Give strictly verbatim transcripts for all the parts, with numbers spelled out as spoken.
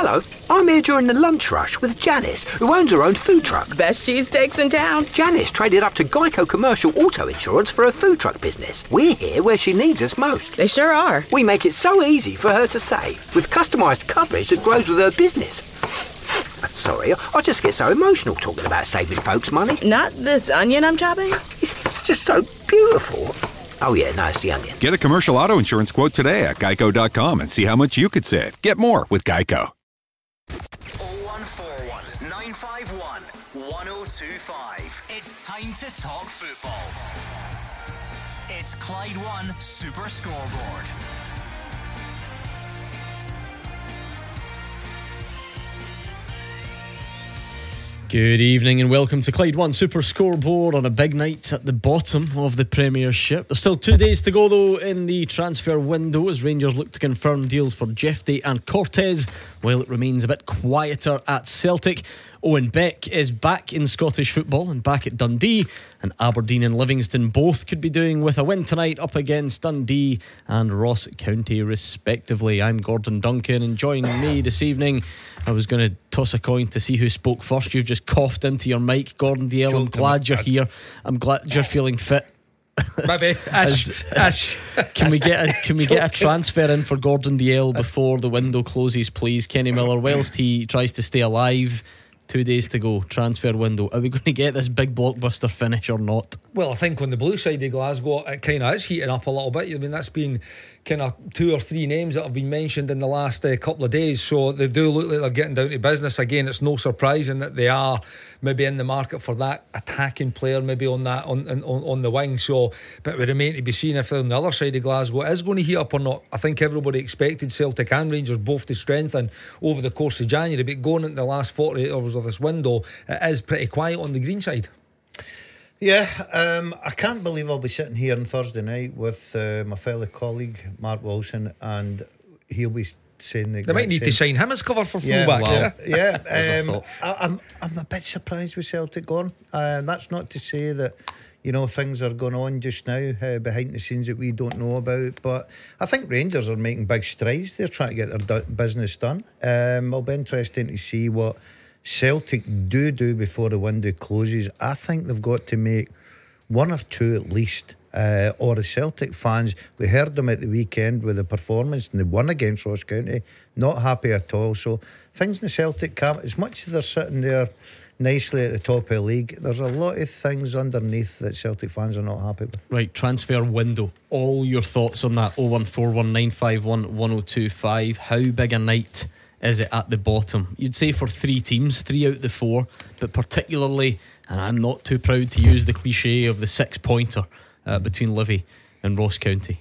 Hello, I'm here during the lunch rush with Janice, who owns her own food truck. Best cheesesteaks in town. Janice traded up to Geico Commercial Auto Insurance for her food truck business. We're here where she needs us most. They sure are. We make it so easy for her to save, with customised coverage that grows with her business. Sorry, I just get so emotional talking about saving folks money. Not this onion I'm chopping? It's just so beautiful. Oh yeah, no, it's the onion. Get a commercial auto insurance quote today at geico dot com and see how much you could save. Get more with Geico. oh one four one, nine five one, one oh two five. It's time to talk football. It's Clyde One Super Scoreboard. Good evening and welcome to Clyde One Super Scoreboard on a big night at the bottom of the Premiership. There's still two days to go though in the transfer window as Rangers look to confirm deals for Jefté and Cortez, while it remains a bit quieter at Celtic. Owen Beck is back in Scottish football and back at Dundee, and Aberdeen and Livingston both could be doing with a win tonight up against Dundee and Ross County respectively. I'm Gordon Duncan, and joining me this evening, I was going to toss a coin to see who spoke first. You've just coughed into your mic, Gordon Dalziel. I'm glad you're here. I'm glad you're feeling fit. Maybe Ash, Ash. Can we get a can we get a transfer in for Gordon Dalziel before the window closes, please? Kenny Miller, whilst he tries to stay alive. Two days to go, transfer window. Are we going to get this big blockbuster finish or not? Well, I think on the blue side of Glasgow, it kind of is heating up a little bit. I mean, that's been kind of two or three names that have been mentioned in the last uh, couple of days, so they do look like they're getting down to business again. It's no surprising that they are maybe in the market for that attacking player, maybe on that on on, on the wing. So, but we remain to be seen if on the other side of Glasgow it is going to heat up or not. I think everybody expected Celtic and Rangers both to strengthen over the course of January, but going into the last forty-eight hours of this window, it is pretty quiet on the green side. Yeah, um, I can't believe I'll be sitting here on Thursday night with uh, my fellow colleague Mark Wilson, and he'll be saying the they might need same. to sign him as cover for yeah, fullback. Well, yeah, yeah. um, I, I'm I'm a bit surprised with Celtic going. Uh, that's not to say that you know things are going on just now uh, behind the scenes that we don't know about, but I think Rangers are making big strides. They're trying to get their do- business done. Um, it'll be interesting to see what Celtic do do before the window closes. I think they've got to make one or two at least, uh, or the Celtic fans, we heard them at the weekend with the performance and they won against Ross County, not happy at all. So things in the Celtic camp, as much as they're sitting there nicely at the top of the league, there's a lot of things underneath that Celtic fans are not happy with. Right, transfer window, all your thoughts on that. oh one four one nine five one one oh two five. How big a night is it at the bottom? You'd say for three teams, three out of the four, but particularly, and I'm not too proud to use the cliche of the six pointer uh, between Livy and Ross County.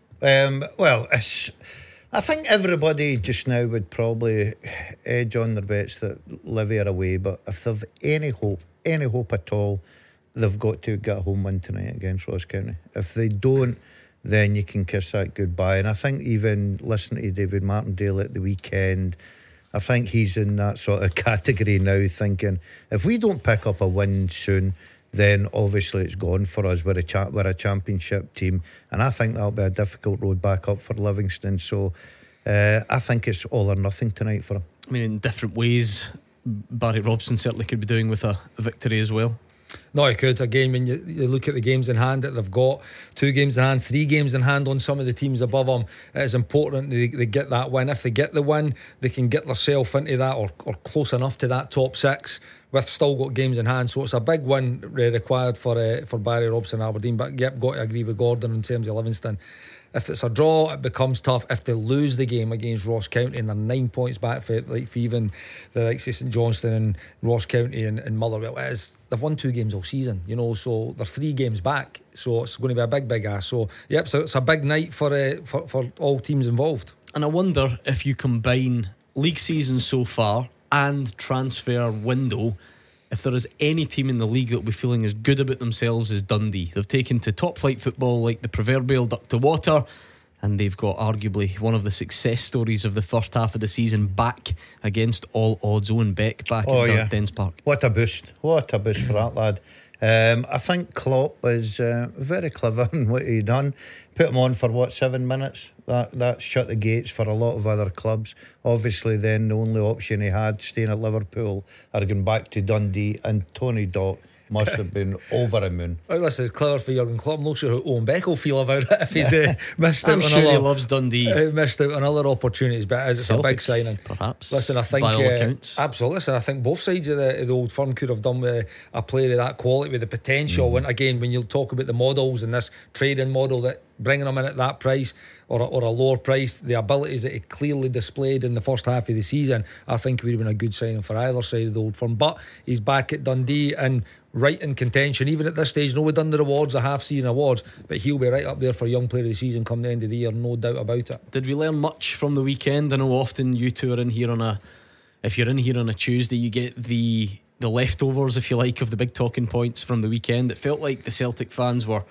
Um, well, it's, I think everybody just now would probably edge on their bets that Livy are away, but if they've any hope, any hope at all, they've got to get a home win tonight against Ross County. If they don't, then you can kiss that goodbye. And I think even listening to David Martindale at the weekend, I think he's in that sort of category now, thinking if we don't pick up a win soon, then obviously it's gone for us. We're a, cha- we're a championship team, and I think that'll be a difficult road back up for Livingston. So uh, I think it's all or nothing tonight for him. I mean, in different ways, Barry Robson certainly could be doing with a, a victory as well. No, he could. Again, when you, you look at the games in hand that they've got, two games in hand, three games in hand on some of the teams above them, it is important they, they get that win. If they get the win, they can get themselves into that or, or close enough to that top six with still got games in hand. So it's a big win required for uh, for Barry Robson and Aberdeen. But yep, got to agree with Gordon in terms of Livingston. If it's a draw, it becomes tough. If they lose the game against Ross County and they're nine points back for, like, for even the likes of St Johnstone and Ross County and, and Motherwell, it is, they've won two games all season, you know, so they're three games back. So it's going to be a big, big ass. So, yep, so it's a big night for, uh, for, for all teams involved. And I wonder if you combine league season so far and transfer window, if there is any team in the league that will be feeling as good about themselves as Dundee. They've taken to top flight football like the proverbial duck to water, and they've got arguably one of the success stories of the first half of the season back against all odds. Owen Beck back oh, in yeah. Dens Park. What a boost. What a boost for that lad. Um, I think Klopp was uh, very clever in what he done. Put him on for what, seven minutes? That that shut the gates for a lot of other clubs. Obviously, then the only option he had, staying at Liverpool or going back to Dundee, and Tony Dock must have been over the moon. Oh, listen, it's clever for Jurgen Klopp. I'm not sure how Owen Beck will feel about it if he's uh, missed out I'm on sure other, he loves Dundee. uh, missed out on other opportunities, but as it's Celtic, a big signing. perhaps. Listen, I think by all uh, accounts. absolutely. Listen, I think both sides of the, of the Old Firm could have done with a player of that quality, with the potential. Mm-hmm. And again, when you talk about the models and this trading model, that bringing them in at that price or a, or a lower price, the abilities that he clearly displayed in the first half of the season, I think it would have been a good signing for either side of the Old Firm. But he's back at Dundee and right in contention, even at this stage. No, we've done the awards, the half season awards, but he'll be right up there for Young Player of the Season come the end of the year, no doubt about it. Did we learn much from the weekend? I know often you two are in here on a, if you're in here on a Tuesday, you get the the leftovers, if you like, of the big talking points from the weekend. It felt like the Celtic fans were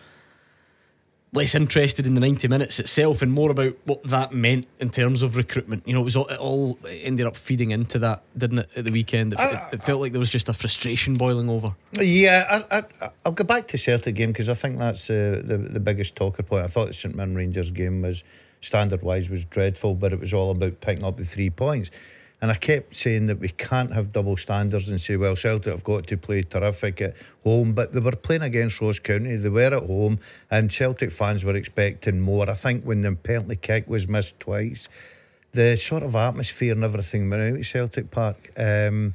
less interested in the ninety minutes itself and more about what that meant in terms of recruitment. You know, it was all, it all ended up feeding into that, didn't it, at the weekend? It, I, it, it felt like there was just a frustration boiling over. Yeah, I, I, I'll go back to Celtic game because I think that's uh, the the biggest talker point. I thought the St Mirren Rangers game was, standard wise, was dreadful, but it was all about picking up the three points. And I kept saying that we can't have double standards and say, well, Celtic have got to play terrific at home, but they were playing against Ross County, they were at home, and Celtic fans were expecting more. I think when the penalty kick was missed twice, the sort of atmosphere and everything went out at Celtic Park. Um,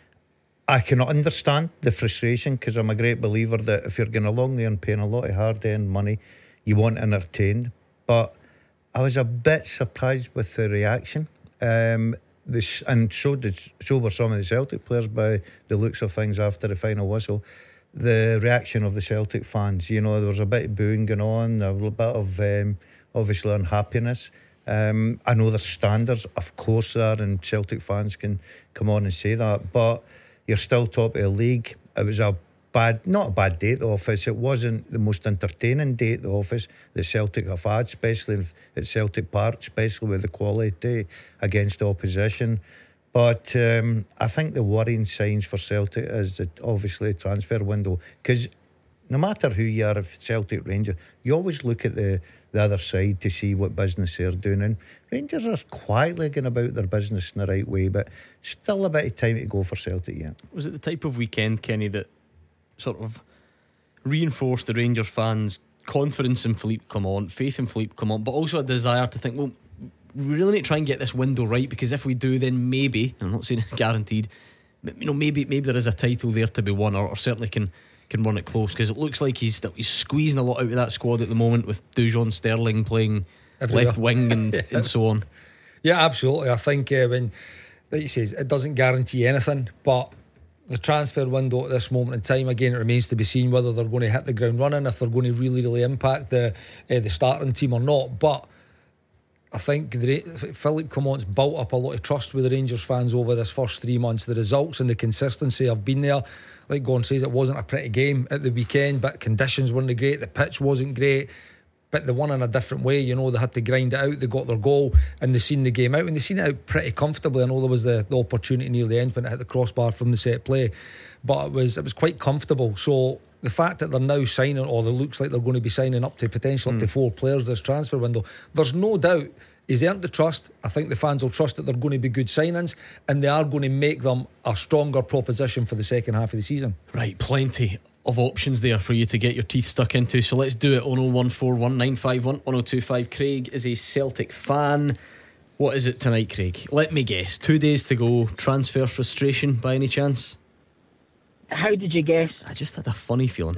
I can understand the frustration because I'm a great believer that if you're going along there and paying a lot of hard-earned money, you want entertained. But I was a bit surprised with the reaction. Um, this, and so did so were some of the Celtic players by the looks of things after the final whistle. The reaction of the Celtic fans, you know, there was a bit of booing going on, a little bit of um, obviously unhappiness. Um, I know there's standards, of course there, and Celtic fans can come on and say that, but you're still top of the league. It was a bad, not a bad day at the office. It wasn't the most entertaining day at the office that Celtic have had, especially at Celtic Park, especially with the quality against the opposition. But um, I think the worrying signs for Celtic is that obviously the transfer window, because no matter who you are, if Celtic, Rangers, you always look at the, the other side to see what business they're doing. And Rangers are quietly going about their business in the right way, but still a bit of time to go for Celtic yet. Was it the type of weekend, Kenny, that sort of reinforced the Rangers fans' confidence in Philippe Clement, faith in Philippe Clement, but also a desire to think, well, we really need to try and get this window right, because if we do, then maybe, I'm not saying it's guaranteed, but you know, maybe maybe there is a title there to be won, or, or certainly can can run it close, because it looks like he's still, he's squeezing a lot out of that squad at the moment, with Dujon Sterling playing Everywhere. left wing and, yeah. and so on. Yeah, absolutely. I think uh, when, like you say, it doesn't guarantee anything, but the transfer window at this moment in time, again, it remains to be seen whether they're going to hit the ground running, if they're going to really really impact the uh, the starting team or not. But I think the, Philippe Clement's built up a lot of trust with the Rangers fans over this first three months. The results and the consistency have been there. Like Gordon says, it wasn't a pretty game at the weekend, but conditions weren't great, the pitch wasn't great, but they won in a different way. You know, they had to grind it out, they got their goal and they seen the game out, and they seen it out pretty comfortably. I know there was the, the opportunity near the end when it hit the crossbar from the set play, but it was it was quite comfortable. So the fact that they're now signing, or it looks like they're going to be signing up to potential mm. up to four players this transfer window, there's no doubt he's earned the trust. I think the fans will trust that they're going to be good signings, and they are going to make them a stronger proposition for the second half of the season. Right, plenty of options there for you to get your teeth stuck into, so let's do it on oh one four one nine five one one oh two five. Craig is a Celtic fan. What is it tonight, Craig? Let me guess, two days to go. Transfer frustration by any chance? How did you guess? I just had a funny feeling.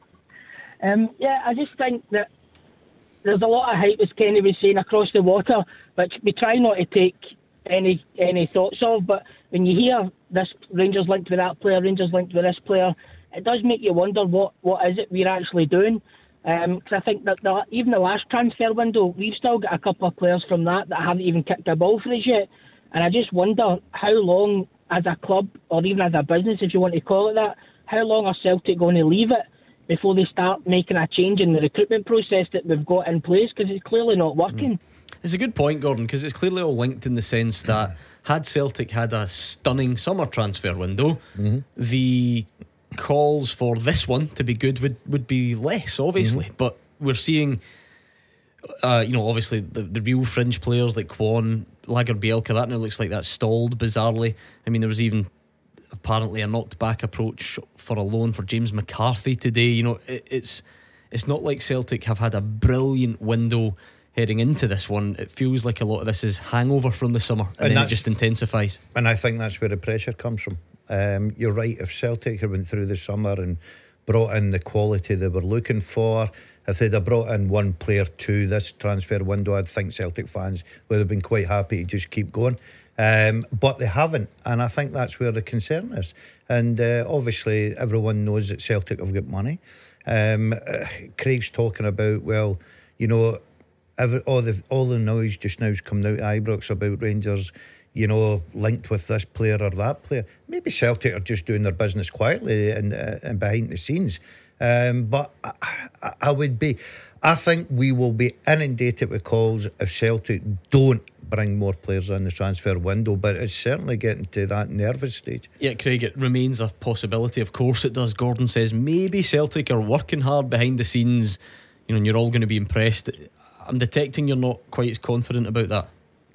um, yeah, I just think that there's a lot of hype, as Kenny was saying, across the water, which we try not to take any any thoughts of. But when you hear this Rangers linked with that player, Rangers linked with this player, it does make you wonder what, what is it we're actually doing. Because um, I think that the, even the last transfer window, we've still got a couple of players from that that haven't even kicked a ball for us yet. And I just wonder how long, as a club, or even as a business, if you want to call it that, how long are Celtic going to leave it before they start making a change in the recruitment process that we've got in place, because it's clearly not working. It's a good point, Gordon, because it's clearly all linked in the sense that had Celtic had a stunning summer transfer window, mm-hmm. the calls for this one to be good would, would be less, obviously. Mm-hmm. But we're seeing, uh, you know, obviously the, the real fringe players like Kwon, Lagerbielke, that now looks like that's stalled bizarrely. I mean, there was even apparently a knocked back approach for a loan for James McCarthy today. You know, it, it's it's not like Celtic have had a brilliant window heading into this one. It feels like a lot of this is hangover from the summer, and, and then it just intensifies. And I think that's where the pressure comes from. Um, you're right, if Celtic had went through the summer and brought in the quality they were looking for, if they'd have brought in one player to this transfer window, I'd think Celtic fans would have been quite happy to just keep going. Um, but they haven't, and I think that's where the concern is. And uh, obviously everyone knows that Celtic have got money. um, uh, Craig's talking about, well, you know, every, all the all the noise just now is coming out of Ibrox about Rangers, you know, linked with this player or that player. Maybe Celtic are just doing their business quietly and, uh, and behind the scenes. Um, but I, I, I would be, I think we will be inundated with calls if Celtic don't bring more players in the transfer window. But it's certainly getting to that nervous stage. Yeah, Craig, it remains a possibility. Of course it does. Gordon says maybe Celtic are working hard behind the scenes, you know, and you're all going to be impressed. I'm detecting you're not quite as confident about that.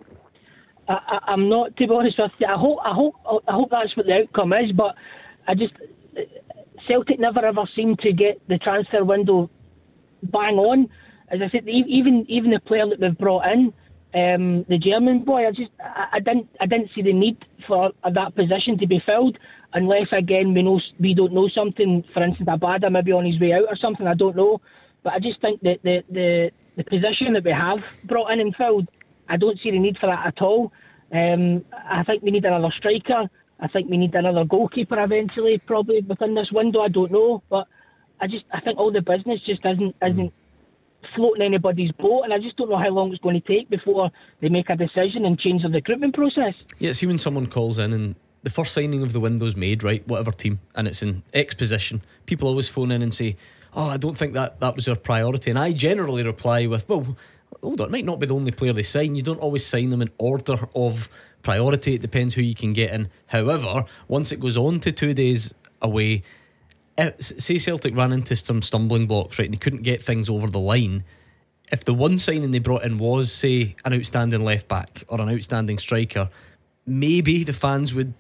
I, I, I'm not, to be honest with you. I hope, I hope, I hope that's what the outcome is. But I just, Celtic never ever seem to get the transfer window bang on. As I said, even even the player that they've brought in, um, the German boy, I just I, I didn't I didn't see the need for that position to be filled unless again we know we don't know something. For instance, Abada maybe on his way out or something. I don't know, but I just think that the the the position that we have brought in and filled, I don't see the need for that at all. Um, I think we need another striker. I think we need another goalkeeper eventually, probably within this window. I don't know, but I just I think all the business just isn't isn't floating anybody's boat, and I just don't know how long it's going to take before they make a decision and change the recruitment process. Yeah, see, when someone calls in and the first signing of the window's made, right, whatever team, and it's in X position, people always phone in and say, "Oh, I don't think that that was our priority," and I generally reply with, "Well, hold on, it might not be the only player they sign. You don't always sign them in order of priority. It depends who you can get in. However, once it goes on to two days away, if, say Celtic ran into some stumbling blocks, right, and they couldn't get things over the line, if the one signing they brought in was, say, an outstanding left back or an outstanding striker, maybe the fans would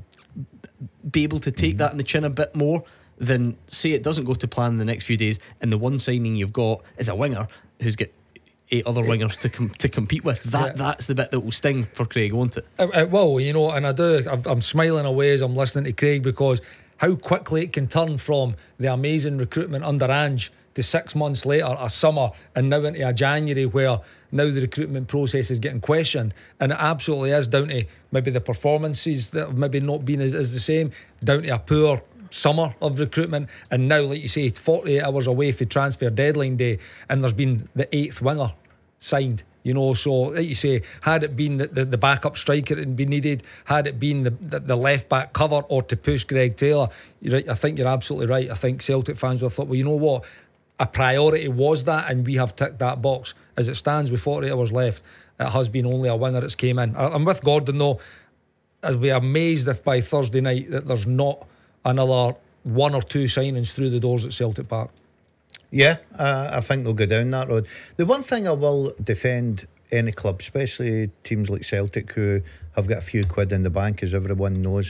be able to take that in the chin a bit more than, say, it doesn't go to plan in the next few days and the one signing you've got is a winger who's got eight other wingers to com- to compete with. That yeah. That's the bit that will sting for Craig, won't it? It, it will, you know, and I do. I'm smiling away as I'm listening to Craig, because how quickly it can turn from the amazing recruitment under Ange to six months later, a summer, and now into a January where now the recruitment process is getting questioned. And it absolutely is down to maybe the performances that have maybe not been as, as the same, down to a poor summer of recruitment, and now, like you say, forty-eight hours away for transfer deadline day, and there's been the eighth winger signed, you know. So, like you say, had it been the, the, the backup striker that had been needed, had it been the, the, the left back cover, or to push Greg Taylor, you're right, I think you're absolutely right. I think Celtic fans would have thought, well, you know what, a priority was that, and we have ticked that box. As it stands with forty hours left, it has been only a winger that's came in. I'm with Gordon though. I'd be amazed if by Thursday night that there's not another one or two signings through the doors at Celtic Park. Yeah, uh, I think they'll go down that road. The one thing I will defend any club, especially teams like Celtic who have got a few quid in the bank, as everyone knows,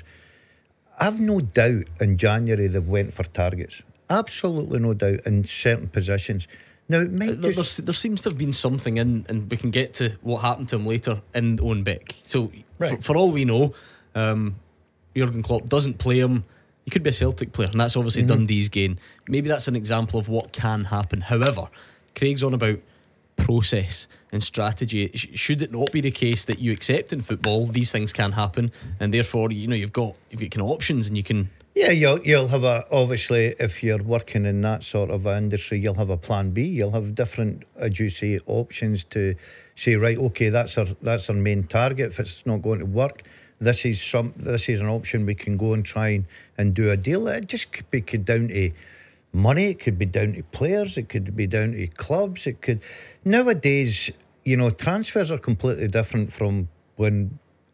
I've no doubt in January they've went for targets. Absolutely no doubt in certain positions. Now it might there, just... there, there seems to have been something in, and we can get to what happened to him later, in Owen Beck. So right. for, for all we know, um, Jurgen Klopp doesn't play him. He could be a Celtic player, and that's obviously mm-hmm. Dundee's gain. Maybe that's an example of what can happen. However, Craig's on about process and strategy. Should it not be the case that you accept in football these things can happen, and therefore, you know, you've got you've got kind of options, and you can... Yeah, you'll, you'll have a, obviously, if you're working in that sort of industry, you'll have a plan B. You'll have different, as you say, options to say, right, okay, that's our that's our main target. If it's not going to work, this is some this is an option we can go and try and, and do a deal. It just could be could down to money, it could be down to players, it could be down to clubs, it could... Nowadays, you know, transfers are completely different from when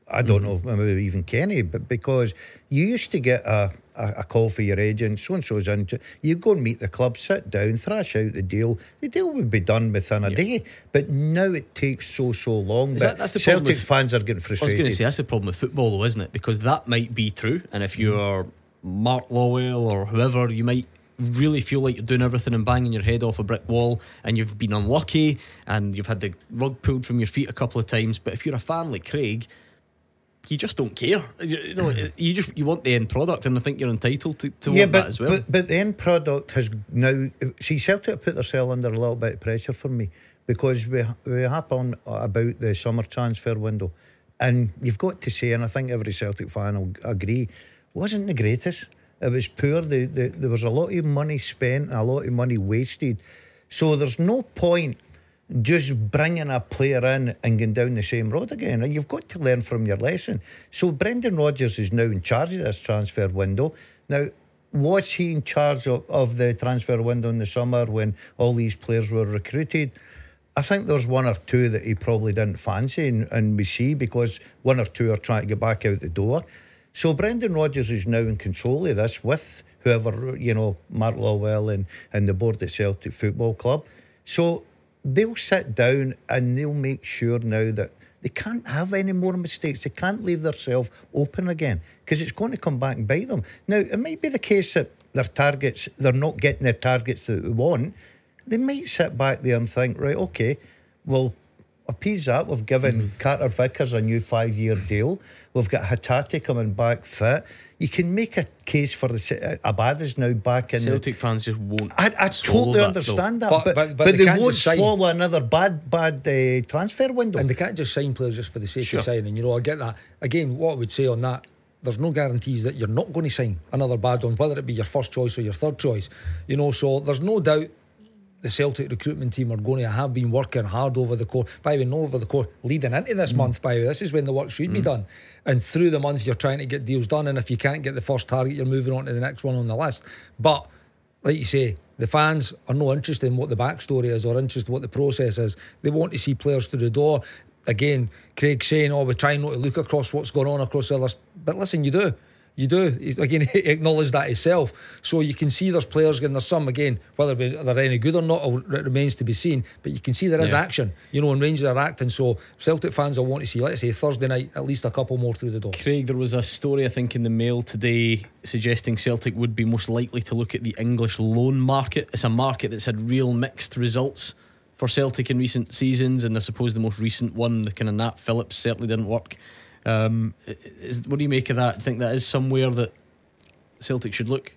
I don't know, maybe even Kenny, but because you used to get a, a, a call for your agent, so and so's in, you go and meet the club, sit down, thrash out the deal. The deal would be done within a Yeah. day, but now it takes so so long. Is But that- that's the problem Celtic with- fans are getting I was frustrated. going to say that's the problem with football, though, isn't it? Because that might be true, and if you're Mark Lawwell or whoever, you might really feel like you're doing everything and banging your head off a brick wall, and you've been unlucky, and you've had the rug pulled from your feet a couple of times. But if you're a fan like Craig, you just don't care. You, you know, you just you want the end product, and I think you're entitled to, to yeah, want but, that as well. but but the end product has now. See, Celtic have put themselves under a little bit of pressure for me because we we hap on about the summer transfer window, and you've got to say, and I think every Celtic fan will agree, wasn't the greatest. It was poor. The, the, there was a lot of money spent, a lot of money wasted. So there's no point just bringing a player in and going down the same road again. And you've got to learn from your lesson. So Brendan Rodgers is now in charge of this transfer window. Now, was he in charge of, of the transfer window in the summer when all these players were recruited? I think there's one or two that he probably didn't fancy, and, and we see because one or two are trying to get back out the door. So Brendan Rodgers is now in control of this with whoever, you know, Mark Lawwell and, and the board at Celtic Football Club. So they'll sit down and they'll make sure now that they can't have any more mistakes. They can't leave themselves open again because it's going to come back and bite them. Now, it might be the case that their targets, they're not getting the targets that they want. They might sit back there and think, right, okay, well, appease that. We've given mm-hmm. Carter Vickers a new five-year deal. We've got Hatate coming back fit. You can make a case for the Abada's now back in. Celtic the, fans just won't. I, I totally that, understand though. that, but, But- but, but- but but they they, can't won't just sign. swallow another bad, bad uh, transfer window. And they can't just sign players just for the sake Sure. of signing. You know, I get that. Again, what I would say on that, there's no guarantees that you're not going to sign another bad one, whether it be your first choice or your third choice. You know, so there's no doubt the Celtic recruitment team are going to have been working hard over the course, by the way, not over the course, leading into this mm. month, by the way. This is when the work should mm. be done. And through the month, you're trying to get deals done. And if you can't get the first target, you're moving on to the next one on the list. But, like you say, the fans are not interested in what the backstory is or interested in what the process is. They want to see players through the door. Again, Craig saying, oh, we're trying not to look across what's going on across the others. But listen, you do. You do. Again, acknowledge that himself. So you can see there's players getting, there's some, again, whether they're any good or not, it remains to be seen. But you can see there is Yeah. action, you know, and Rangers are acting. So Celtic fans will want to see, let's say, Thursday night, at least a couple more through the door. Craig, there was a story, I think, in the Mail today suggesting Celtic would be most likely to look at the English loan market. It's a market that's had real mixed results for Celtic in recent seasons, and I suppose the most recent one, the kind of Nat Phillips, certainly didn't work. Um, is, what do you make of that? I think that is somewhere that Celtic should look.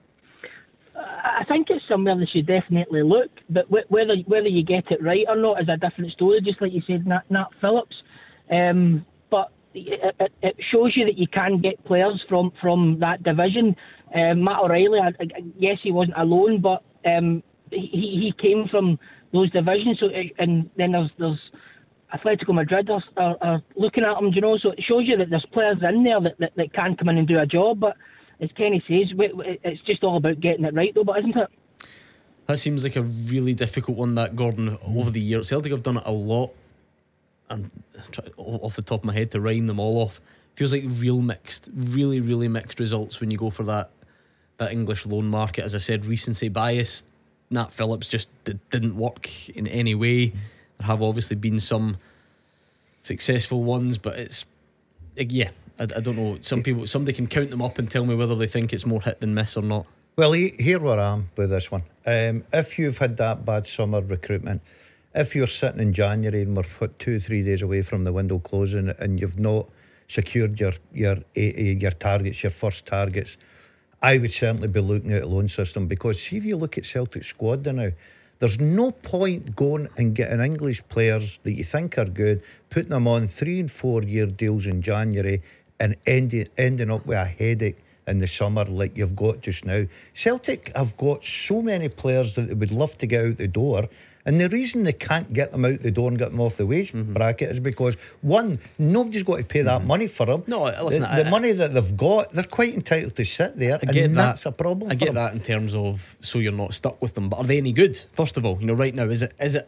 I think it's somewhere they should definitely look, but wh- whether whether you get it right or not is a different story. Just like you said, Nat, Nat Phillips. Um, but it, it, it shows you that you can get players from, from that division. Um, Matt O'Reilly, I, I, yes, he wasn't alone, but um, he he came from those divisions. So and then there's there's. Atletico Madrid are, are, are looking at them, you know, so it shows you that there's players in there that, that, that can come in and do a job. But as Kenny says, it's just all about getting it right, though, but isn't it? That seems like a really difficult one, that, Gordon, over the years. Celtic have done it a lot, and off the top of my head to rhyme them all off, feels like real mixed, really, really mixed results when you go for that that English loan market. As I said, recency bias. Nat Phillips just d- didn't work in any way. There have obviously been some successful ones, but it's yeah, I, I don't know. Some people, somebody can count them up and tell me whether they think it's more hit than miss or not. Well, he, here where I am with this one. Um, if you've had that bad summer recruitment, if you're sitting in January and we're what, two, three days away from the window closing, and you've not secured your your your targets, your first targets, I would certainly be looking at a loan system, because see, if you look at Celtic's squad now, there's no point going and getting English players that you think are good, putting them on three and four year deals in January and ending, ending up with a headache in the summer like you've got just now. Celtic have got so many players that they would love to get out the door, and the reason they can't get them out the door and get them off the wage mm-hmm. bracket is because, one, nobody's got to pay that mm-hmm. money for them. No, listen, the, I, the money that they've got, they're quite entitled to sit there, I and get that's that. a problem I for get them. that in terms of so you're not stuck with them, but are they any good? First of all, you know, right now, is it is it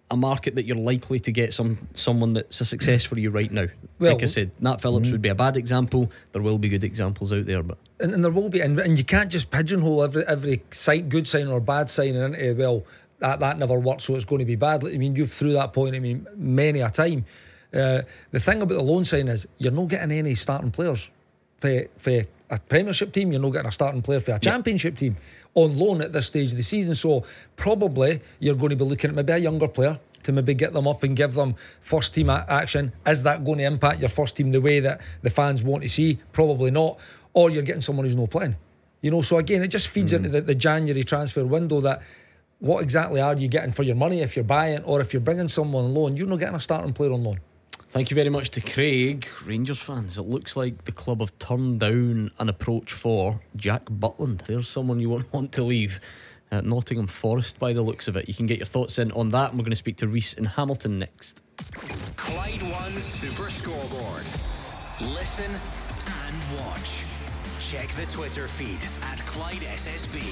a market that you're likely to get some someone that's a success for you right now. Well, like I said, Nat Phillips mm-hmm. would be a bad example. There will be good examples out there, but and, and there will be, and, and you can't just pigeonhole every every site, good sign or bad sign into, well, that that never worked, so it's going to be bad. I mean, you've through that point, I mean, many a time. Uh, the thing about the loan sign is you're not getting any starting players for for a Premiership team. You're not getting a starting player for a Championship team on loan at this stage of the season. So probably you're going to be looking at maybe a younger player to maybe get them up and give them first team a- action. Is that going to impact your first team the way that the fans want to see? Probably not. Or you're getting someone who's not playing. You know, so again, it just feeds mm. into the, the January transfer window that what exactly are you getting for your money if you're buying, or if you're bringing someone on loan, you're not getting a starting player on loan. Thank you very much to Craig. Rangers fans, it looks like the club have turned down an approach for Jack Butland. There's someone you won't want to leave at Nottingham Forest by the looks of it. You can get your thoughts in on that, and we're going to speak to Reese in Hamilton next. Clyde One Super Scoreboard. Listen and watch. Check the Twitter feed at Clyde S S B.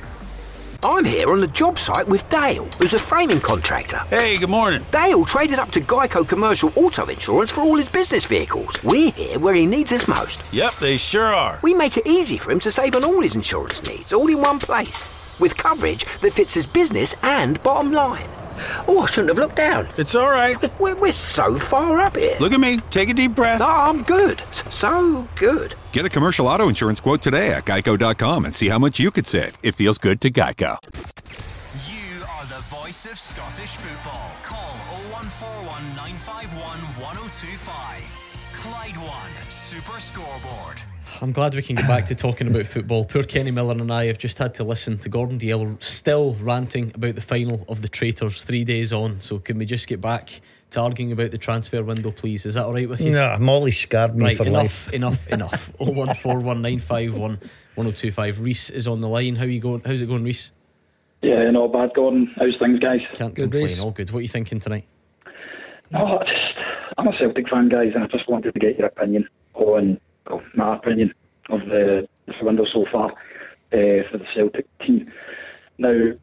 I'm here on the job site with Dale, who's a framing contractor. Hey, good morning. Dale traded up to Geico Commercial Auto Insurance for all his business vehicles. We're here where he needs us most. Yep, they sure are. We make it easy for him to save on all his insurance needs, all in one place, with coverage that fits his business and bottom line. Oh, I shouldn't have looked down. It's all right. We're, we're so far up here. Look at me. Take a deep breath. No, I'm good. So good. Get a commercial auto insurance quote today at geico dot com and see how much you could save. It feels good to Geico. You are the voice of Scottish football. Call oh one four one, nine five one, one oh two five. Clyde One Super Scoreboard. I'm glad we can get back to talking about football. Poor Kenny Miller and I have just had to listen to Gordon Dalziel still ranting about the final of the Traitors three days on. So can we just get back to arguing about the transfer window, please? Is that alright with you? No, Molly scarred me right, for enough, life. enough, enough. oh one four one, nine five one, one oh two five. Reese is on the line. How are you going? How's it going, Reese? Yeah, not bad, Gordon. How's things, guys? Can't Good, complain. Reece. All good. What are you thinking tonight? No, I just, I'm a Celtic fan, guys, and I just wanted to get your opinion on, well, my opinion of the, the window so far uh, for the Celtic team. Now,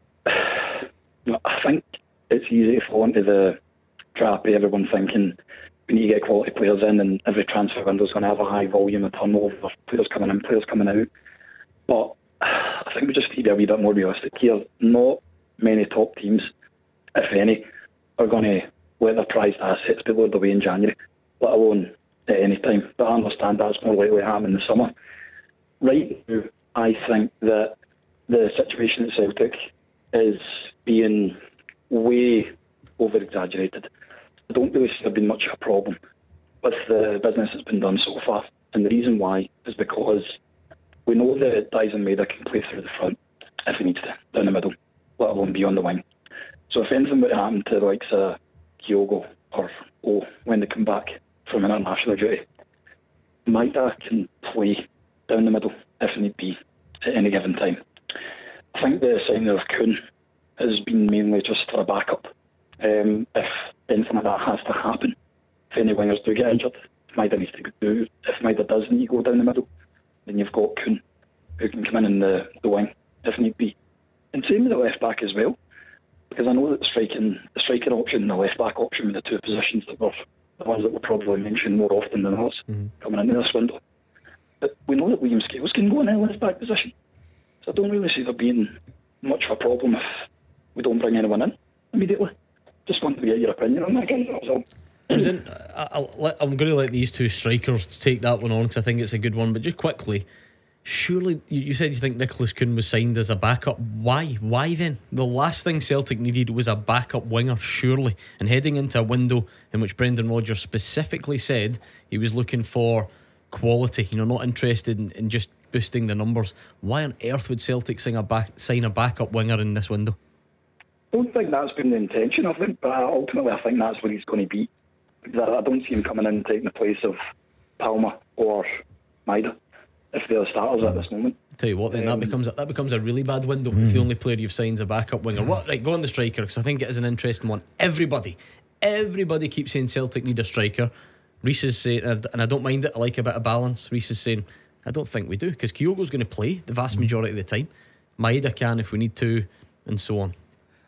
I think it's easy to fall into the trap of everyone thinking we need to get quality players in, and every transfer window is going to have a high volume of turnover, players coming in, players coming out. But I think we just need to be a wee bit more realistic here. Not many top teams, if any, are going to let their prized assets be lured away in January, let alone at any time. But I understand that's more likely to happen in the summer. Right now, I think that the situation at Celtic is being way over-exaggerated. I don't really see there being much of a problem with the business that's been done so far. And the reason why is because we know that Dyson Maeda can play through the front if he needs to, down the middle, let alone be on the wing. So if anything were to happen to the likes of Kyogo or O when they come back from international duty, Maeda can play down the middle if need be at any given time. I think the signing of Kuhn has been mainly just for a backup. Um, if anything like that has to happen, if any wingers do get injured, if Maeda needs to do, if Maeda does need to go down the middle, then you've got Kuhn who can come in in the, the wing if need be. And same with the left back as well, because I know that the striking, the striking option and the left back option were the two positions that were the ones that we'll probably mention more often than others mm-hmm. coming into this window. But we know that William Scales can go in the left back position, so I don't really see there being much of a problem if we don't bring anyone in immediately. Just wanted to get your opinion on that, guys. That was all. I was in, I'll let, I'm going to let these two strikers take that one on because I think it's a good one. But just quickly, surely you, you said you think Nicholas Kuhn was signed as a backup. Why? Why then? The last thing Celtic needed was a backup winger, surely. And heading into a window in which Brendan Rodgers specifically said he was looking for quality, you know, not interested in, in just boosting the numbers. Why on earth would Celtic sign a, back, sign a backup winger in this window? I don't think that's been the intention of him, but ultimately I think that's where he's going to be. Because I don't see him coming in and taking the place of Palmer or Maeda if they're the starters at this moment. I'll tell you what, then um, that becomes a, that becomes a really bad window mm. if the only player you've signed is a backup winger. What? Right, go on the striker, because I think it is an interesting one. Everybody, everybody keeps saying Celtic need a striker. Reece is saying, and I don't mind it, I like a bit of balance. Reece is saying, I don't think we do, because Kyogo's going to play the vast majority of the time. Maeda can if we need to, and so on.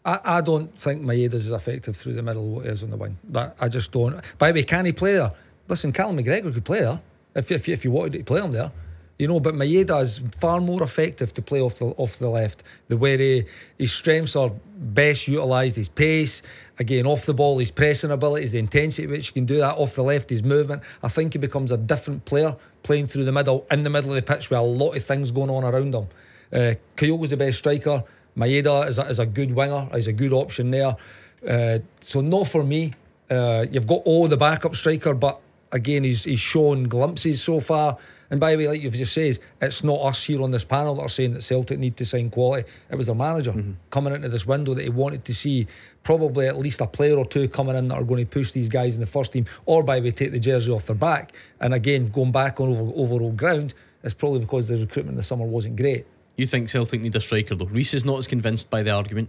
I, I don't think Maeda's as effective through the middle what he is on the wing. That I just don't. By the way, can he play there? Listen, Callum McGregor could play there if if if you wanted to play him there. You know, but Maeda is far more effective to play off the off the left. The way he, his strengths are best utilised, his pace, again off the ball, his pressing abilities, the intensity at which he can do that off the left, his movement. I think he becomes a different player playing through the middle, in the middle of the pitch with a lot of things going on around him. Uh, Kyogo's the best striker. Maeda is a, is a good winger. He's a good option there. Uh, so not for me. Uh, you've got all the backup striker, but again, he's he's shown glimpses so far. And by the way, like you've just said, it's not us here on this panel that are saying that Celtic need to sign quality. It was their manager mm-hmm. coming into this window that he wanted to see probably at least a player or two coming in that are going to push these guys in the first team, or by the way, take the jersey off their back. And again, going back on over, over old ground, it's probably because the recruitment in the summer wasn't great. You think Celtic need a striker though? Reece is not as convinced by the argument.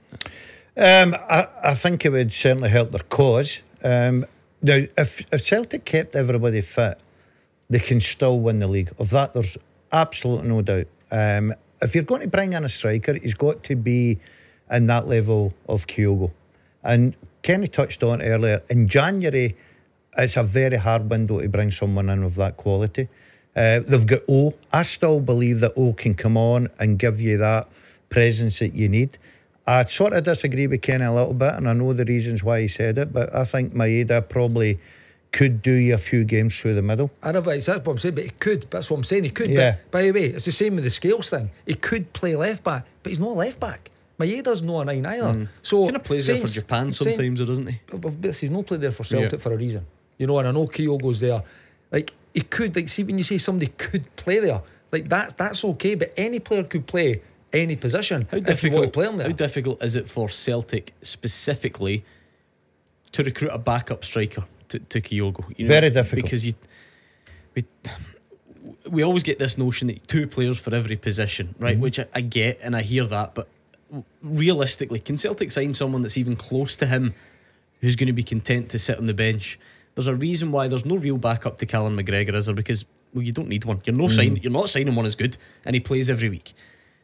Um, I, I think it would certainly help their cause. Um, now, if, if Celtic kept everybody fit, they can still win the league. Of that, there's absolutely no doubt. Um, if you're going to bring in a striker, he's got to be in that level of Kyogo. And Kenny touched on it earlier, in January, it's a very hard window to bring someone in of that quality. Uh, they've got O. I still believe that O can come on and give you that presence that you need. I sort of disagree with Kenny a little bit, and I know the reasons why he said it, but I think Maeda probably could do you a few games through the middle. I know, but that's what I'm saying, but he could. That's what I'm saying, he could. Yeah. But by the way, it's the same with the Scales thing. He could play left back, but he's not left back. Maeda's not a nine either. Mm. So kind of plays there for Japan sometimes, or doesn't he? But he's not played there for Celtic yeah. for a reason. You know, and I know Kyogo's there. Like, he could, like, see when you say somebody could play there, like that's that's okay, but any player could play any position. How if difficult, you want to play him there. How difficult is it for Celtic specifically to recruit a backup striker to, to Kyogo? You know, Very difficult. Because you we, we always get this notion that two players for every position, right? Mm-hmm. Which I, I get and I hear that, but realistically, can Celtic sign someone that's even close to him who's going to be content to sit on the bench? There's a reason why there's no real backup to Callum McGregor, is there? Because, well, you don't need one. You're no mm. sign, you're not signing one as good, and he plays every week.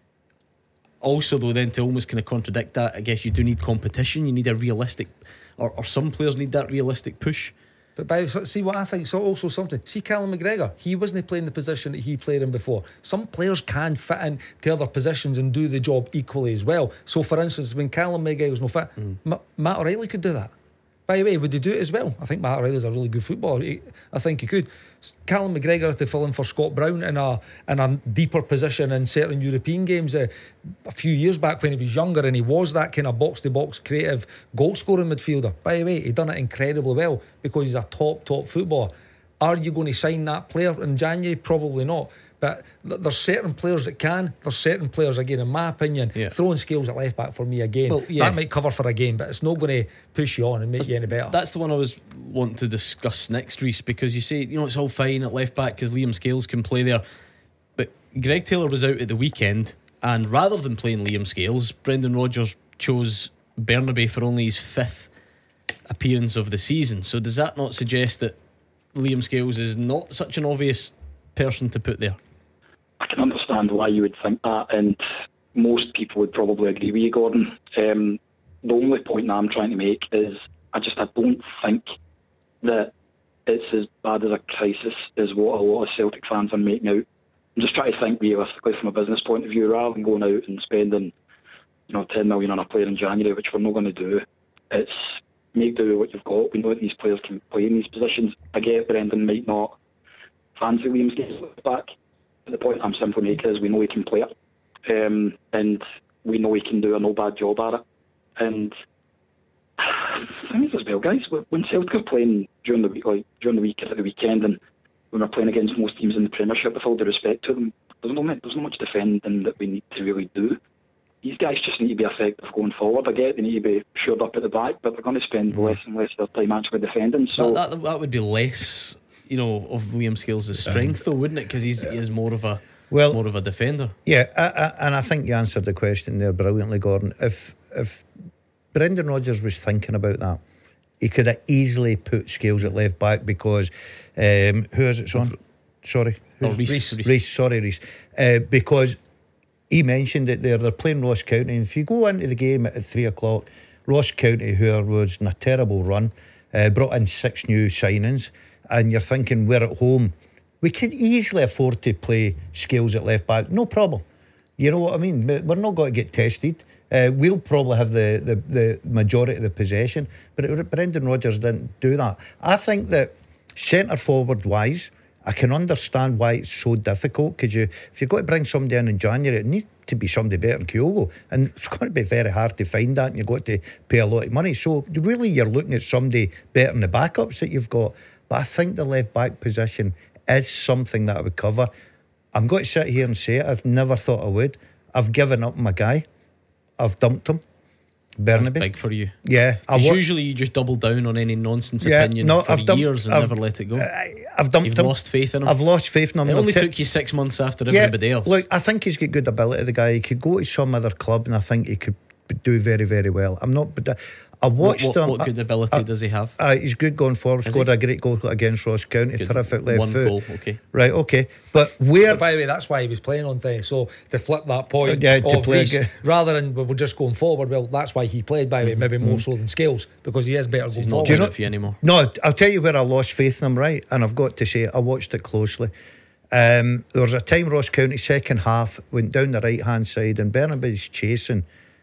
Also, though, then to almost kind of contradict that, I guess you do need competition. You need a realistic, or, or some players need that realistic push. But by see what I think, so also something. See Callum McGregor, he wasn't playing the position that he played in before. Some players can fit in to other positions and do the job equally as well. So, for instance, when Callum McGregor's no fit, mm. Ma- Matt O'Reilly could do that. By the way, would he do it as well? I think Matt O'Reilly's a really good footballer. He, I think he could. Callum McGregor had to fill in for Scott Brown in a in a deeper position in certain European games uh, a few years back when he was younger, and he was that kind of box-to-box creative goal-scoring midfielder. By the way, he done it incredibly well because he's a top, top footballer. Are you going to sign that player in January? Probably not. But there's certain players that can. There's certain players, again, in my opinion, yeah. throwing Scales at left back for me again. Well, yeah. That might cover for a game, but it's not going to push you on and make but you any better. That's the one I was wanting to discuss next, Reece, because you say, you know, it's all fine at left back because Liam Scales can play there. But Greg Taylor was out at the weekend, and rather than playing Liam Scales, Brendan Rodgers chose Bernabe for only his fifth appearance of the season. So does that not suggest that Liam Scales is not such an obvious person to put there? I can understand why you would think that, and most people would probably agree with you, Gordon. Um, the only point that I'm trying to make is I just I don't think that it's as bad as a crisis as what a lot of Celtic fans are making out. I'm just trying to think realistically from a business point of view, rather than going out and spending, you know, ten million on a player in January, which we're not going to do. It's make do with what you've got. We know that these players can play in these positions. I get Brendan might not fancy Liam Scales back. The point I'm simply making is we know he can play it, um, and we know he can do a no bad job at it. And I think as well, guys, when Celtic are playing during the week, like during the week at the weekend, and when we're playing against most teams in the Premiership, with all due respect to them, there's no there's not much defending that we need to really do. These guys just need to be effective going forward. I get they need to be shored up at the back, but they're going to spend mm. less and less of their time actually defending. So that, that, that would be less, you know, of Liam Scales' strength, though, wouldn't it? Because he's he is more of a well, more of a defender. Yeah, I, I, and I think you answered the question there brilliantly, Gordon. If if Brendan Rodgers was thinking about that, he could have easily put Scales at left back because um, who is it, son? Sorry, oh, Reece, Reece. Reece. Sorry, Reece. Uh, because he mentioned it there. They're playing Ross County, and if you go into the game at three o'clock, Ross County, who was in a terrible run, uh, brought in six new signings, and you're thinking, we're at home, we could easily afford to play Scales at left back, no problem. You know what I mean? We're not going to get tested. Uh, we'll probably have the, the, the majority of the possession, but it, Brendan Rodgers didn't do that. I think that centre forward wise, I can understand why it's so difficult, because you, if you've got to bring somebody in in January, it needs to be somebody better than Kyogo, and it's going to be very hard to find that, and you've got to pay a lot of money. So really you're looking at somebody better than the backups that you've got. But I think the left back position is something that I would cover. I'm going to sit here and say it, I've never thought I would. I've given up my guy. I've dumped him. Burnaby. That's big for you. Yeah. I wa- wa- usually you just double down on any nonsense yeah, opinion no, for I've dum- years and I've, never let it go. I, I've dumped You've him. lost faith in him. I've lost faith in him. It only T- took you six months after yeah, everybody else. Look, I think he's got good ability, the guy. He could go to some other club, and I think he could do very, very well. I'm not... But I watched what, what, him. what good ability uh, does he have? Uh, he's good going forward. Is Scored he? a great goal against Ross County. Good. Terrific left One foot. goal, okay. Right, okay. But where... But by the way, that's why he was playing on thing. So to flip that point Yeah, to of play Reece, again. rather than we we're just going forward, well, that's why he played, by the way, maybe more so than Scales, because he is better He's going not forward. doing know- it for you anymore. No, I'll tell you where I lost faith in him, right? And I've got to say, I watched it closely. Um, there was a time Ross County, second half, went down the right hand side, and Burnaby's chasing.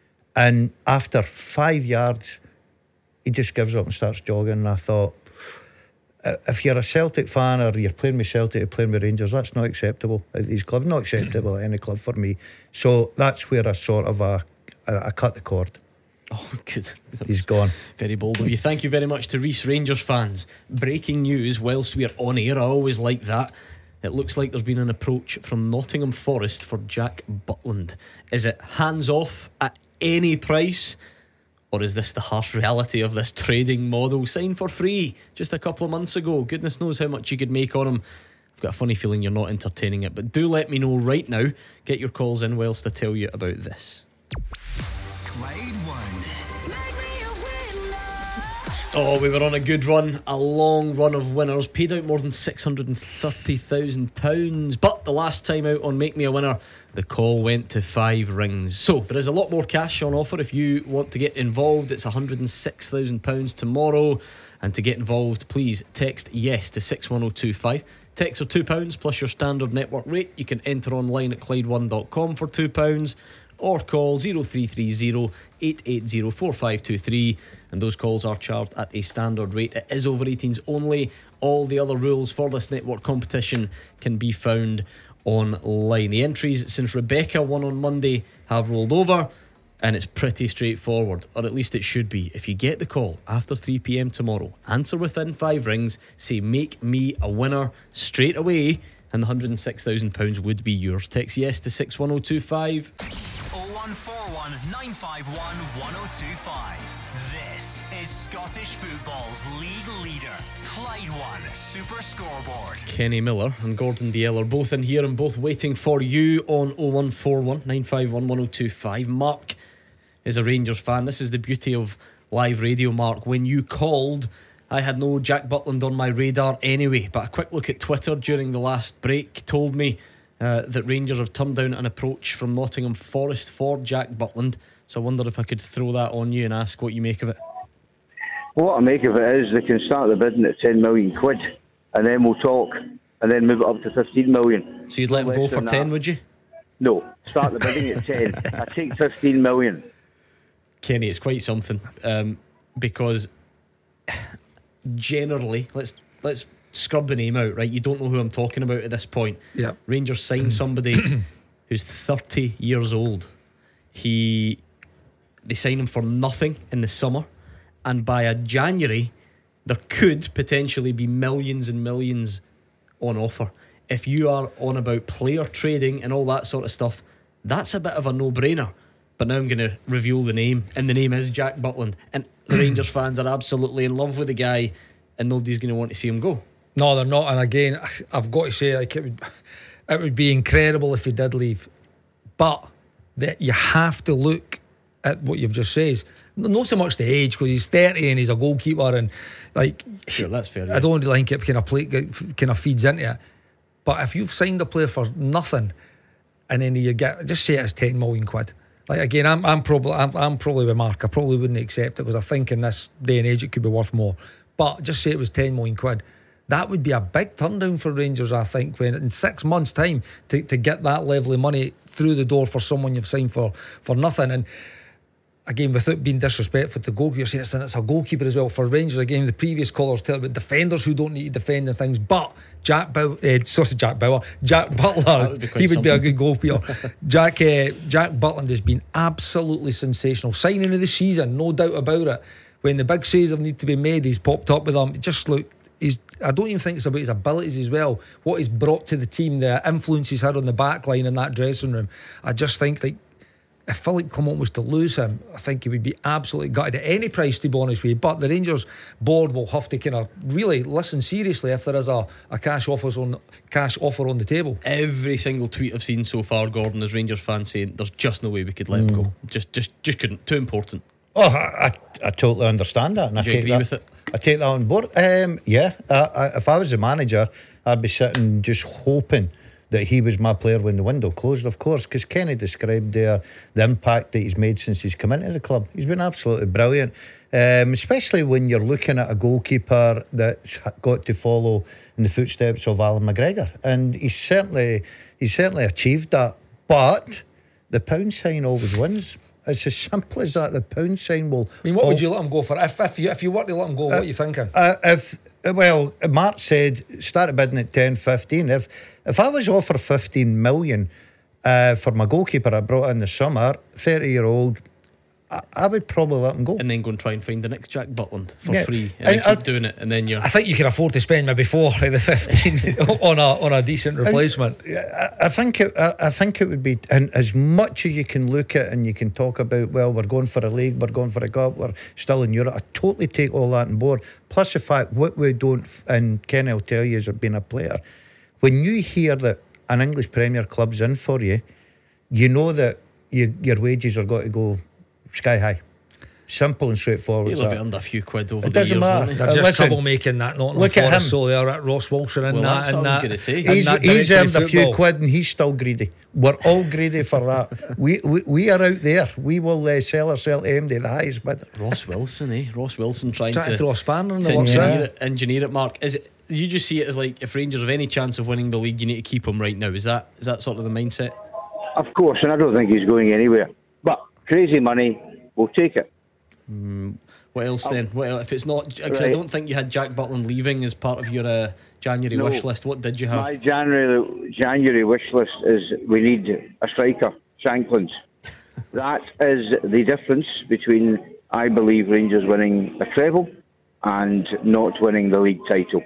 And after five yards, he just gives up and starts jogging. And I thought, uh, if you're a Celtic fan or you're playing with Celtic or playing with Rangers, that's not acceptable at these clubs. Not acceptable at any club for me. So that's where I sort of uh, I, I cut the cord. Oh, good. That He's was gone. Very bold of you. Thank you very much to Reece, Rangers fans. Breaking news whilst we're on air. I always like that. It looks like there's been an approach from Nottingham Forest for Jack Butland. Is it hands off at any price? Or is this the harsh reality of this trading model? Signed for free just a couple of months ago. Goodness knows how much you could make on him. I've got a funny feeling you're not entertaining it. But do let me know right now. Get your calls in whilst I tell you about this. Clyde One. Oh, we were on a good run, a long run of winners, paid out more than six hundred thirty thousand pounds. But the last time out on Make Me a Winner, the call went to five rings. So there is a lot more cash on offer if you want to get involved. It's one hundred six thousand pounds tomorrow. And to get involved, please text yes to six one oh two five. Texts are two pounds plus your standard network rate. You can enter online at Clyde one dot com for two pounds. Or call zero three three zero eight eight zero four five two three, and those calls are charged at a standard rate. It is over eighteens only. All the other rules for this network competition can be found online. The entries since Rebecca won on Monday have rolled over, and it's pretty straightforward, or at least it should be. If you get the call after three p.m. tomorrow, answer within five rings, say make me a winner straight away, and the one hundred six thousand pounds would be yours. Text yes to six one oh two five. oh one four one nine five one one oh two five. This is Scottish football's league leader, Clyde One Super Scoreboard. Kenny Miller and Gordon Dalziel are both in here and both waiting for you on oh one four one nine five one one oh two five. Mark is a Rangers fan. This is the beauty of live radio, Mark. When you called, I had no Jack Butland on my radar anyway, but a quick look at Twitter during the last break told me uh, that Rangers have turned down an approach from Nottingham Forest for Jack Butland. So I wonder if I could throw that on you and ask what you make of it. What I make of it is they can start the bidding at ten million quid, and then we'll talk, and then move it up to fifteen million. So you'd let them go for ten, that. would you? No, start the bidding at ten. I take fifteen million. Kenny, it's quite something, um, because generally, let's let's scrub the name out, right? You don't know who I'm talking about at this point. Yeah. Rangers signed somebody who's thirty years old. He they signed him for nothing in the summer, and by a January there could potentially be millions and millions on offer. If you are on about player trading and all that sort of stuff, that's a bit of a no-brainer. But now I'm going to reveal the name, and the name is Jack Butland, and the Rangers fans are absolutely in love with the guy, and nobody's going to want to see him go. No, they're not. And again, I've got to say, like, it would, it would be incredible if he did leave, but that you have to look at what you've just said. Not so much the age, because he's thirty and he's a goalkeeper, and like, sure, that's fair. I don't think it kind of play kind of feeds into it. But if you've signed a player for nothing, and then you get just say it's ten million quid. Like again, I'm I'm probably I'm, I'm probably with Mark. I probably wouldn't accept it because I think in this day and age it could be worth more. But just say it was ten million quid. That would be a big turn down for Rangers, I think, when in six months' time to, to get that level of money through the door for someone you've signed for for nothing. And again, without being disrespectful to goalkeeper, you're saying it's, it's a goalkeeper as well for Rangers. Again, the previous callers tell about defenders who don't need to defend and things, but Jack Bauer, uh, sorry, Jack Bauer, Jack Butler, would he would something. be a good goalkeeper. Jack uh, Jack Butland has been absolutely sensational. Signing of the season, no doubt about it. When the big saves have need to be made, he's popped up with them. It just look. He's, I don't even think it's about his abilities as well. What he's brought to the team, the influence he's had on the back line in that dressing room. I just think that if Philippe Clement was to lose him, I think he would be absolutely gutted at any price, to be honest with you. But the Rangers board will have to kind of really listen seriously if there is a, a cash offers on cash offer on the table. Every single tweet I've seen so far, Gordon, is Rangers fans saying there's just no way we could let mm. him go. Just, just, just couldn't. Too important. Oh, I, I, I totally understand that, and I Do you take agree that, with it? I take that on board. Um, yeah, I, I, if I was the manager, I'd be sitting just hoping that he was my player when the window closed, of course, because Kenny described there the impact that he's made since he's come into the club. He's been absolutely brilliant, um, especially when you're looking at a goalkeeper that's got to follow in the footsteps of Alan McGregor, and he's certainly he's certainly achieved that. But the pound sign always wins. It's as simple as that. The pound sign will. I mean, what all, would you let him go for? If if you if you were to let him go, uh, what are you thinking? Uh, if well, Mark said started bidding at ten, fifteen. If if I was offered fifteen million uh, for my goalkeeper I brought in the summer, thirty year old, I, I would probably let him go. And then go and try and find the next Jack Butland for yeah. free, and, and then keep I, doing it, and then you're. I think you can afford to spend maybe four of the fifteen on a on a decent replacement. I, I think it. I, I think it would be, and as much as you can look at and you can talk about, well, we're going for a league, we're going for a cup, we're still in Europe. I totally take all that on board. Plus the fact what we don't, and Kenny will tell you as being a player, when you hear that an English Premier club's in for you, you know that you, your wages are got to go sky high. Simple and straightforward. He'll have earned a few quid over it the doesn't years. Matter. They're uh, just listen, trouble making that. Not look at him. So they are at Ross Wilson and well, that. That's and what that. I was going to say. He's, that he's earned a few football. quid and he's still greedy. We're all greedy for that. We, we we are out there. We will uh, sell ourselves to M D the highest bidder. Ross Wilson, eh? Ross Wilson trying, Trying to, to throw a spanner in to the works. engineer, Yeah. it, engineer it. Mark, is it? You just see it as like if Rangers have any chance of winning the league, you need to keep him right now. Is that is that sort of the mindset? Of course, and I don't think he's going anywhere. But crazy money, we'll take it. Mm, what else then? What else? If it's not, because Right. I don't think you had Jack Butland leaving as part of your uh, January No. wish list. What did you have? My January January wish list is we need a striker, Shanklands. That is the difference between, I believe, Rangers winning a treble and not winning the league title.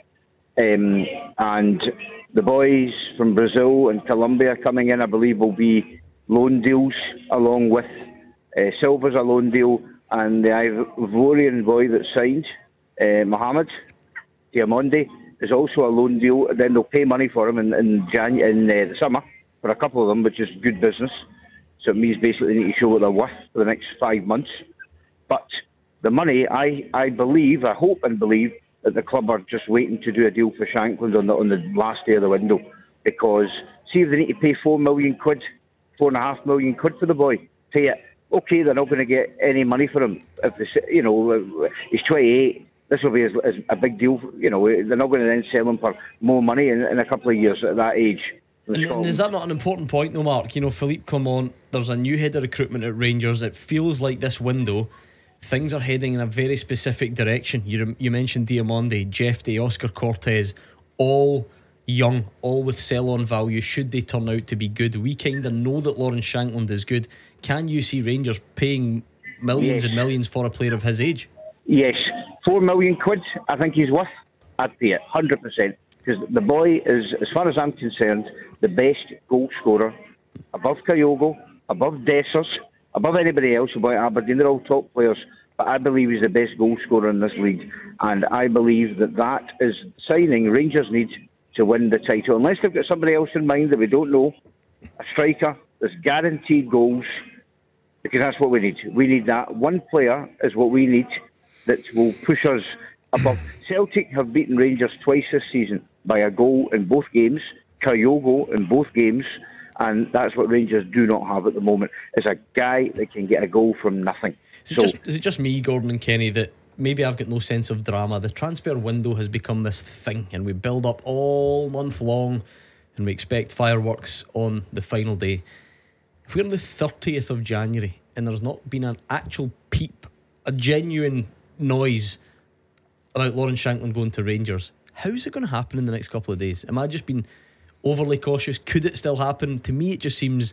Um, and the boys from Brazil and Colombia coming in, I believe, will be loan deals along with uh, Silva's a loan deal, and the Ivorian boy that signed, uh, Mohamed Diamondi, is also a loan deal. Then they'll pay money for him in in, Jan- in uh, the summer for a couple of them, which is good business. So it means basically they need to show what they're worth for the next five months. But the money, I, I believe, I hope and believe that the club are just waiting to do a deal for Shankland on the on the last day of the window, because see if they need to pay four million quid, four and a half million quid for the boy, pay it. Okay, they're not going to get any money for him. If they, you know, he's twenty-eight. This will be as, as a big deal. You know, they're not going to then sell him for more money in, in a couple of years at that age. And, and is that not an important point though, Mark? You know, Philippe Clement, there's a new head of recruitment at Rangers. It feels like this window, things are heading in a very specific direction. You you mentioned Diamondi, Jeff Day, Oscar Cortez, all young, all with sell-on value should they turn out to be good. We kind of know that Lawrence Shankland is good. Can you see Rangers paying millions Yes. and millions for a player of his age? Yes, four million quid. I think he's worth. I'd pay it, hundred percent. Because the boy is, as far as I'm concerned, the best goal scorer, above Kyogo, above Dessers, above anybody else. About Aberdeen, they're all top players. But I believe he's the best goal scorer in this league, and I believe that that is signing Rangers need to win the title. Unless they've got somebody else in mind that we don't know, a striker that's guaranteed goals, because that's what we need. We need that. One player is what we need that will push us above. Celtic have beaten Rangers twice this season by a goal in both games, Kyogo in both games, And that's what Rangers do not have at the moment. Is a guy that can get a goal from nothing. Is it, so, just, is it just me, Gordon and Kenny, that maybe I've got no sense of drama? The transfer window has become this thing, and we build up all month long, and we expect fireworks on the final day. If we're on the thirtieth of January and there's not been an actual peep, a genuine noise about Lawrence Shankland going to Rangers, how's it going to happen in the next couple of days? Am I just being overly cautious? Could it still happen? To me, it just seems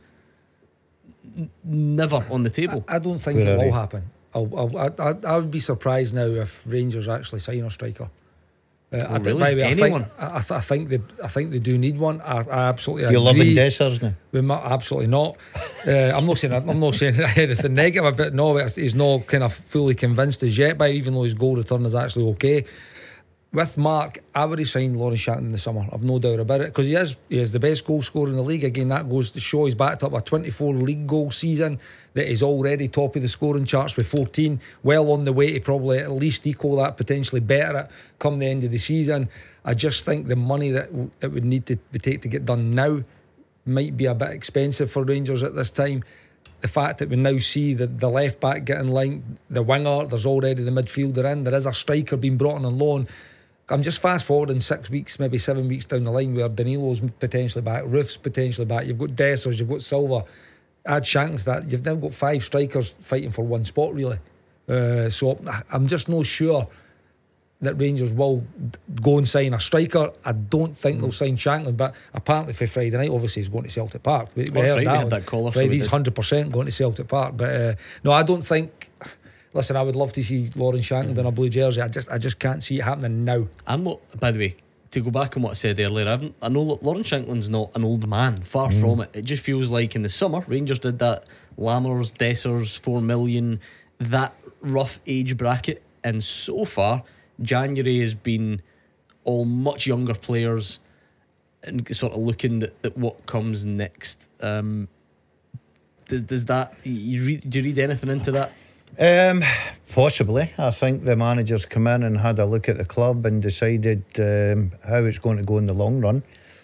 n- never on the table. I, I don't think Where it are will they? happen. I'll, I'll, I, I, I would be surprised now if Rangers actually sign a striker. Uh, I, think, really? by the way, I, Anyone? think, I, I th- I think they, I think they do need one. I, I absolutely You're agree. loving Dessers now. We mu- absolutely not. uh, I'm not saying I'm not saying anything negative, but no, he's not kind of fully convinced as yet. But even though his goal return is actually okay, with Mark, I would have signed Lawrence Shankland in the summer. I've no doubt about it, because he is he is the best goal scorer in the league. Again, that goes to show he's backed up a twenty-four league goal season that is already top of the scoring charts with fourteen. Well on the way to probably at least equal that, potentially better it come the end of the season. I just think the money that it would need to be take to get done now might be a bit expensive for Rangers at this time. The fact that we now see the, the left back getting linked, the winger, there's already the midfielder in, there is a striker being brought on on loan. I'm just fast forwarding six weeks, maybe seven weeks down the line, where Danilo's potentially back, Roof's potentially back, you've got Dessers, you've got Silva, add Shankland to that, you've now got five strikers fighting for one spot really. Uh, so I'm just not sure that Rangers will go and sign a striker. I don't think mm. they'll sign Shankland, but apparently for Friday night, obviously he's going to Celtic Park. We, we oh, heard right, that, we had that call. Friday's one hundred percent going to Celtic Park. But uh, no, I don't think. Listen, I would love to see Lawrence Shankland mm. in a blue jersey. I just, I just can't see it happening now. I'm not. By the way, to go back on what I said earlier, I, haven't, I know Lawrence Shankland's not an old man. Far mm. from it. It just feels like in the summer, Rangers did that. Lammers, Dessers, four million, that rough age bracket, and so far January has been all much younger players and sort of looking at, at what comes next. Um, does, does that you read, do you read anything into that? Um, possibly. I think the manager's come in and had a look at the club and decided um, how it's going to go in the long run.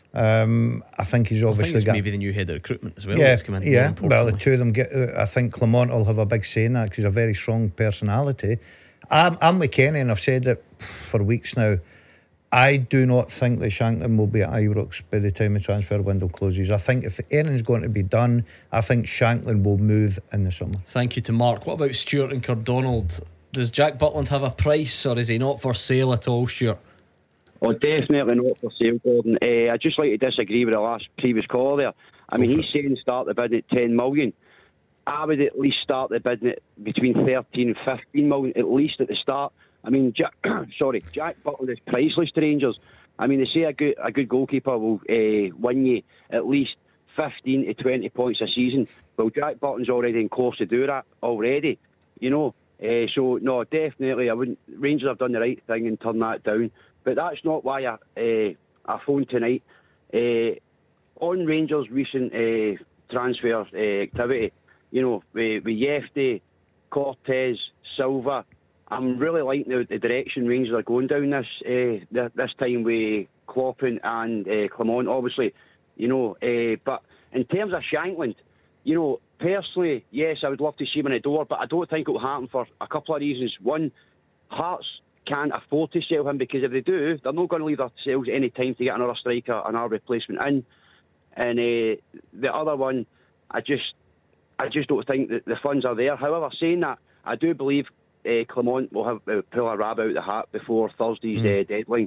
Um, I think he's obviously I think it's got maybe the new head of recruitment as well. Yeah, that's come in, yeah. more Well, the importantly. two of them get. Uh, I think Clement will have a big say in that because he's a very strong personality. I'm, I'm with Kenny, and I've said it for weeks now. I do not think that Shankland will be at Ibrox by the time the transfer window closes. I think if anything's going to be done, I think Shankland will move in the summer. Thank you to Mark. What about Stuart and Cardonald? Does Jack Butland have a price, or is he not for sale at all, Stuart? Oh, definitely not for sale, Gordon. Uh, I'd just like to disagree with the last previous caller there. I mean, he's saying start the bidding at ten million. I would at least start the bidding at between thirteen and fifteen million, at least at the start. I mean, Jack, sorry, Jack Butland is priceless to Rangers. I mean, they say a good a good goalkeeper will uh, win you at least fifteen to twenty points a season. Well, Jack Butland's already in course to do that already, you know. Uh, so, no, definitely, I wouldn't. Rangers have done the right thing and turned that down. But that's not why I, uh, I phoned tonight. Uh, on Rangers' recent uh, transfer uh, activity, you know, with, with Yefte, Cortez, Silva, I'm really liking the, the direction Rangers are going down this uh, th- this time with Kloppen and uh, Clement, obviously, you know. Uh, but in terms of Shankland, you know, personally, yes, I would love to see him in the door, but I don't think it will happen for a couple of reasons. One, Hearts can't afford to sell him, because if they do, they're not going to leave themselves any time to get another striker, another replacement in. And uh, the other one, I just, I just don't think that the funds are there. However, saying that, I do believe uh, Clement will have uh, pull a rabbit out the hat before Thursday's mm. uh, deadline.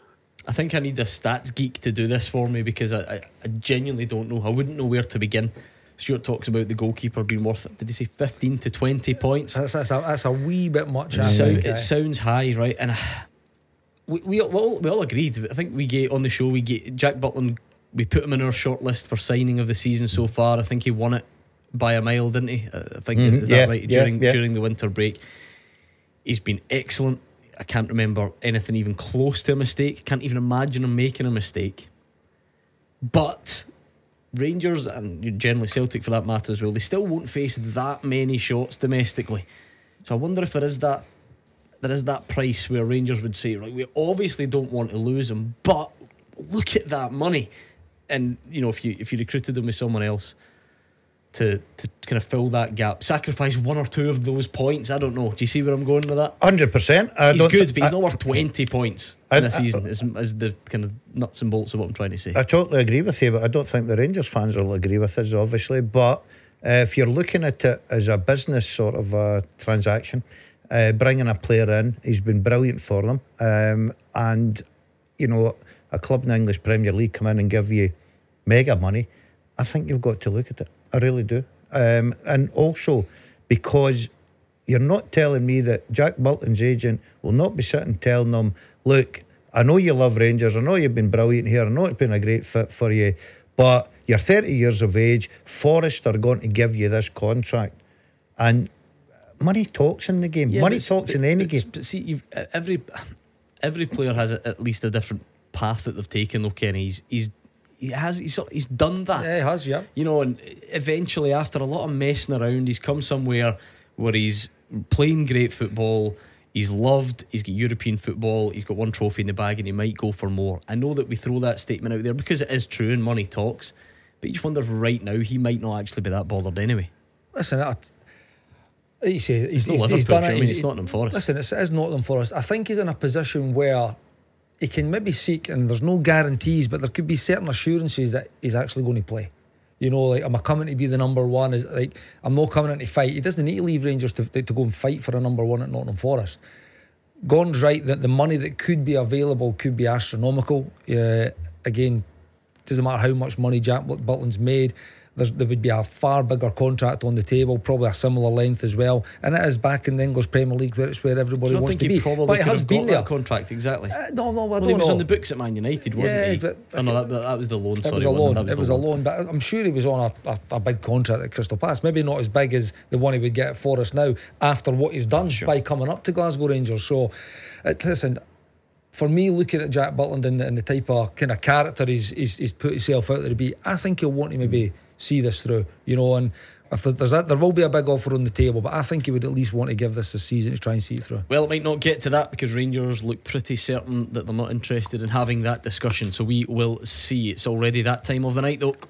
I think I need a stats geek to do this for me, because I, I, I genuinely don't know. I wouldn't know where to begin. Stuart talks about the goalkeeper being worth, did he say fifteen to twenty points? That's, that's, a, that's a wee bit much. It, I sound, think, it sounds high, right? And uh, we, we, we, all, we all agreed. I think we get on the show, we get Jack Butland, we put him in our shortlist for signing of the season so far. I think he won it by a mile, didn't he? I think, mm-hmm. is that yeah, right? Yeah, during yeah. during the winter break. He's been excellent. I can't remember anything even close to a mistake. Can't even imagine him making a mistake. But Rangers, and generally Celtic for that matter as well, they still won't face that many shots domestically. So I wonder if there is that there is that price where Rangers would say, right, we obviously don't want to lose him, but look at that money. and you know, if you if you recruited him with someone else to to kind of fill that gap, sacrifice one or two of those points. I don't know. Do you see where I'm going with that? one hundred percent. He's don't good, th- but he's I, not worth twenty points I- in a I- season. Is is the kind of nuts and bolts of what I'm trying to say. I totally agree with you, but I don't think the Rangers fans will agree with us, obviously. But uh, if you're looking at it as a business sort of uh, transaction, uh, bringing a player in, he's been brilliant for them. Um, and, you know, a club in the English Premier League come in and give you mega money, I think you've got to look at it. I really do. Um, and also because you're not telling me that Jack Butland's agent will not be sitting telling them, look, I know you love Rangers, I know you've been brilliant here, I know it's been a great fit for you, but you're thirty years of age, Forest are going to give you this contract. And money talks in the game. Yeah, money but- talks but- in any but- game. But see, you've, every every player has a, at least a different path that they've taken. Though Kenny, he's he's he has he's sort- he's done that. Yeah, he has, yeah. You know, and eventually, after a lot of messing around, he's come somewhere where he's playing great football. He's loved. He's got European football. He's got one trophy in the bag, and he might go for more. I know that we throw that statement out there because it is true and money talks. But you just wonder if right now he might not actually be that bothered anyway. Listen, I, like you say, he's, It's not he's, Liverpool, he's done do you know what it. I mean? He's, It's Nottingham Forest. Listen, it's, it is Nottingham Forest. I think he's in a position where he can maybe seek, and there's no guarantees, but there could be certain assurances that he's actually going to play. You know, like, am I coming to be the number one? Is like, I'm not coming in to fight. He doesn't need to leave Rangers to, to go and fight for a number one at Nottingham Forest. Gordon's right that the money that could be available could be astronomical. Uh, again, doesn't matter how much money Jack Butland's made. There's, there would be a far bigger contract on the table, probably a similar length as well. And it is back in the English Premier League, where it's where everybody I don't wants think to he be. probably But he could has have been got there. that contract exactly. Uh, no, no, I well, don't he was know. on the books at Man United, wasn't Yeah, he? but- oh, no, that, that was the loan. It Sorry, was a wasn't loan. That was It the was a loan, but I'm sure he was on a, a, a big contract at Crystal Palace. Maybe not as big as the one he would get at Forest now after what he's done Sure. by coming up to Glasgow Rangers. So, it, listen, for me, looking at Jack Butland and, and the type of kind of character he's, he's he's put himself out there to be, I think he'll want to maybe see this through, you know. And if there's that, there will be a big offer on the table, but I think he would at least want to give this a season to try and see it through. Well, it might not get to that because Rangers look pretty certain that they're not interested in having that discussion. So we will see. It's already that time of the night, though.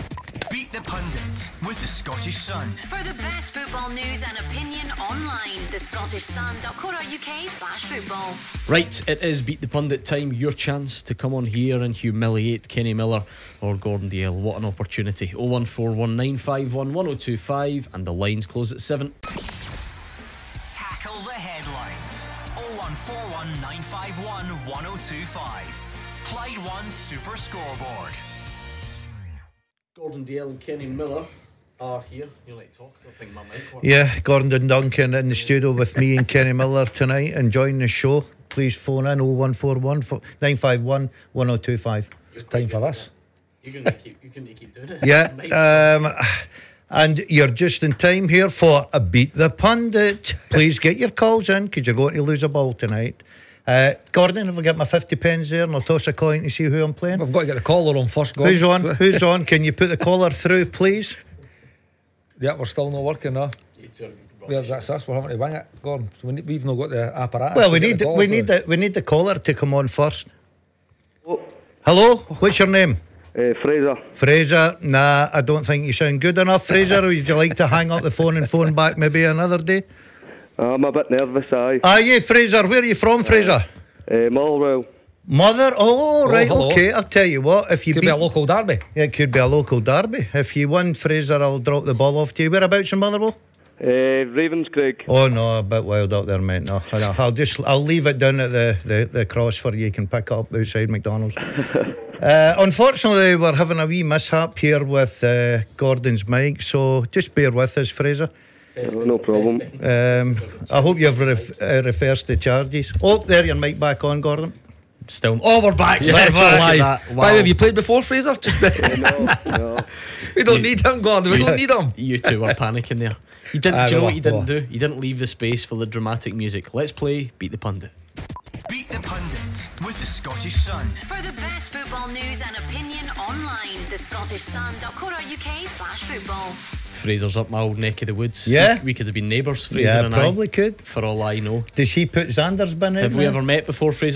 Beat the Pundit with the Scottish Sun. For the best football news and opinion online, the Scottish Sun dot co dot uk slash football. Right, it is Beat the Pundit time. Your chance to come on here and humiliate Kenny Miller or Gordon Dalziel. What an opportunity. oh one four one nine five one one oh two five, and the lines close at seven. Tackle the headlines. oh one four one nine five one one oh two five. Clyde One Super Scoreboard. Gordon Dalziel and Kenny Miller are here. You like to talk? I don't think my mic works. Yeah, Gordon Duncan in the studio with me and Kenny Miller tonight, enjoying the show. Please phone in oh one four one nine five one one oh two five. It's time for this. You're going to keep, you're going to keep doing it. Yeah, Nice. um, and you're just in time here for a Beat the Pundit. Please get your calls in because you're going to lose a ball tonight. Uh, Gordon, have I got my fifty pence there and I'll toss a coin to see who I'm playing? We've got to get the caller on first, Gordon. Who's on? Who's on? Can you put the caller through, please? Yeah, we're still not working now. Yeah, that's us. We're having to wing it, Gordon. So we need, we've not got the apparatus. Well, we to get need the we caller need through. the we need the caller to come on first. Hello, what's your name? Uh, Fraser. Fraser. Nah, I don't think you sound good enough, Fraser. Would you like to hang up the phone and phone back maybe another day? I'm a bit nervous, aye. Are you, Fraser? Where are you from, Fraser? Uh, Motherwell. Mother? Oh, right, hello. okay. I'll tell you what. If you Could beat, be a local derby. yeah, it could be a local derby. If you win, Fraser, I'll drop the ball off to you. Whereabouts in Motherwell? Uh, Ravenscraig. Oh no, a bit wild up there, mate. No, no, I'll just I'll leave it down at the, the, the cross for you. You can pick it up outside McDonald's. uh, unfortunately, we're having a wee mishap here with uh, Gordon's mic, so just bear with us, Fraser. Oh, no problem. Um, I hope you've ref- uh, reversed the charges. Oh, there, your mic back on, Gordon. Still. Oh, we're back. Yeah, We're we're back. live. That- By wow. the way, have you played before, Fraser? Just no, no. we don't need him, Gordon. We don't need him. You two were panicking there. You didn't. Ah, do you know we what you were, didn't do? You didn't leave the space for the dramatic music. Let's play Beat the Pundit. Beat the Pundit with the Scottish Sun. For the best football news and opinion online, the Scottish Sun dot co dot uk slash football. Fraser's up my old neck of the woods. Yeah. we, we could have been neighbours, Fraser Yeah, and probably I, could. for all I know. Does he put Xander's bin in? Have we there? ever met before, Fraser?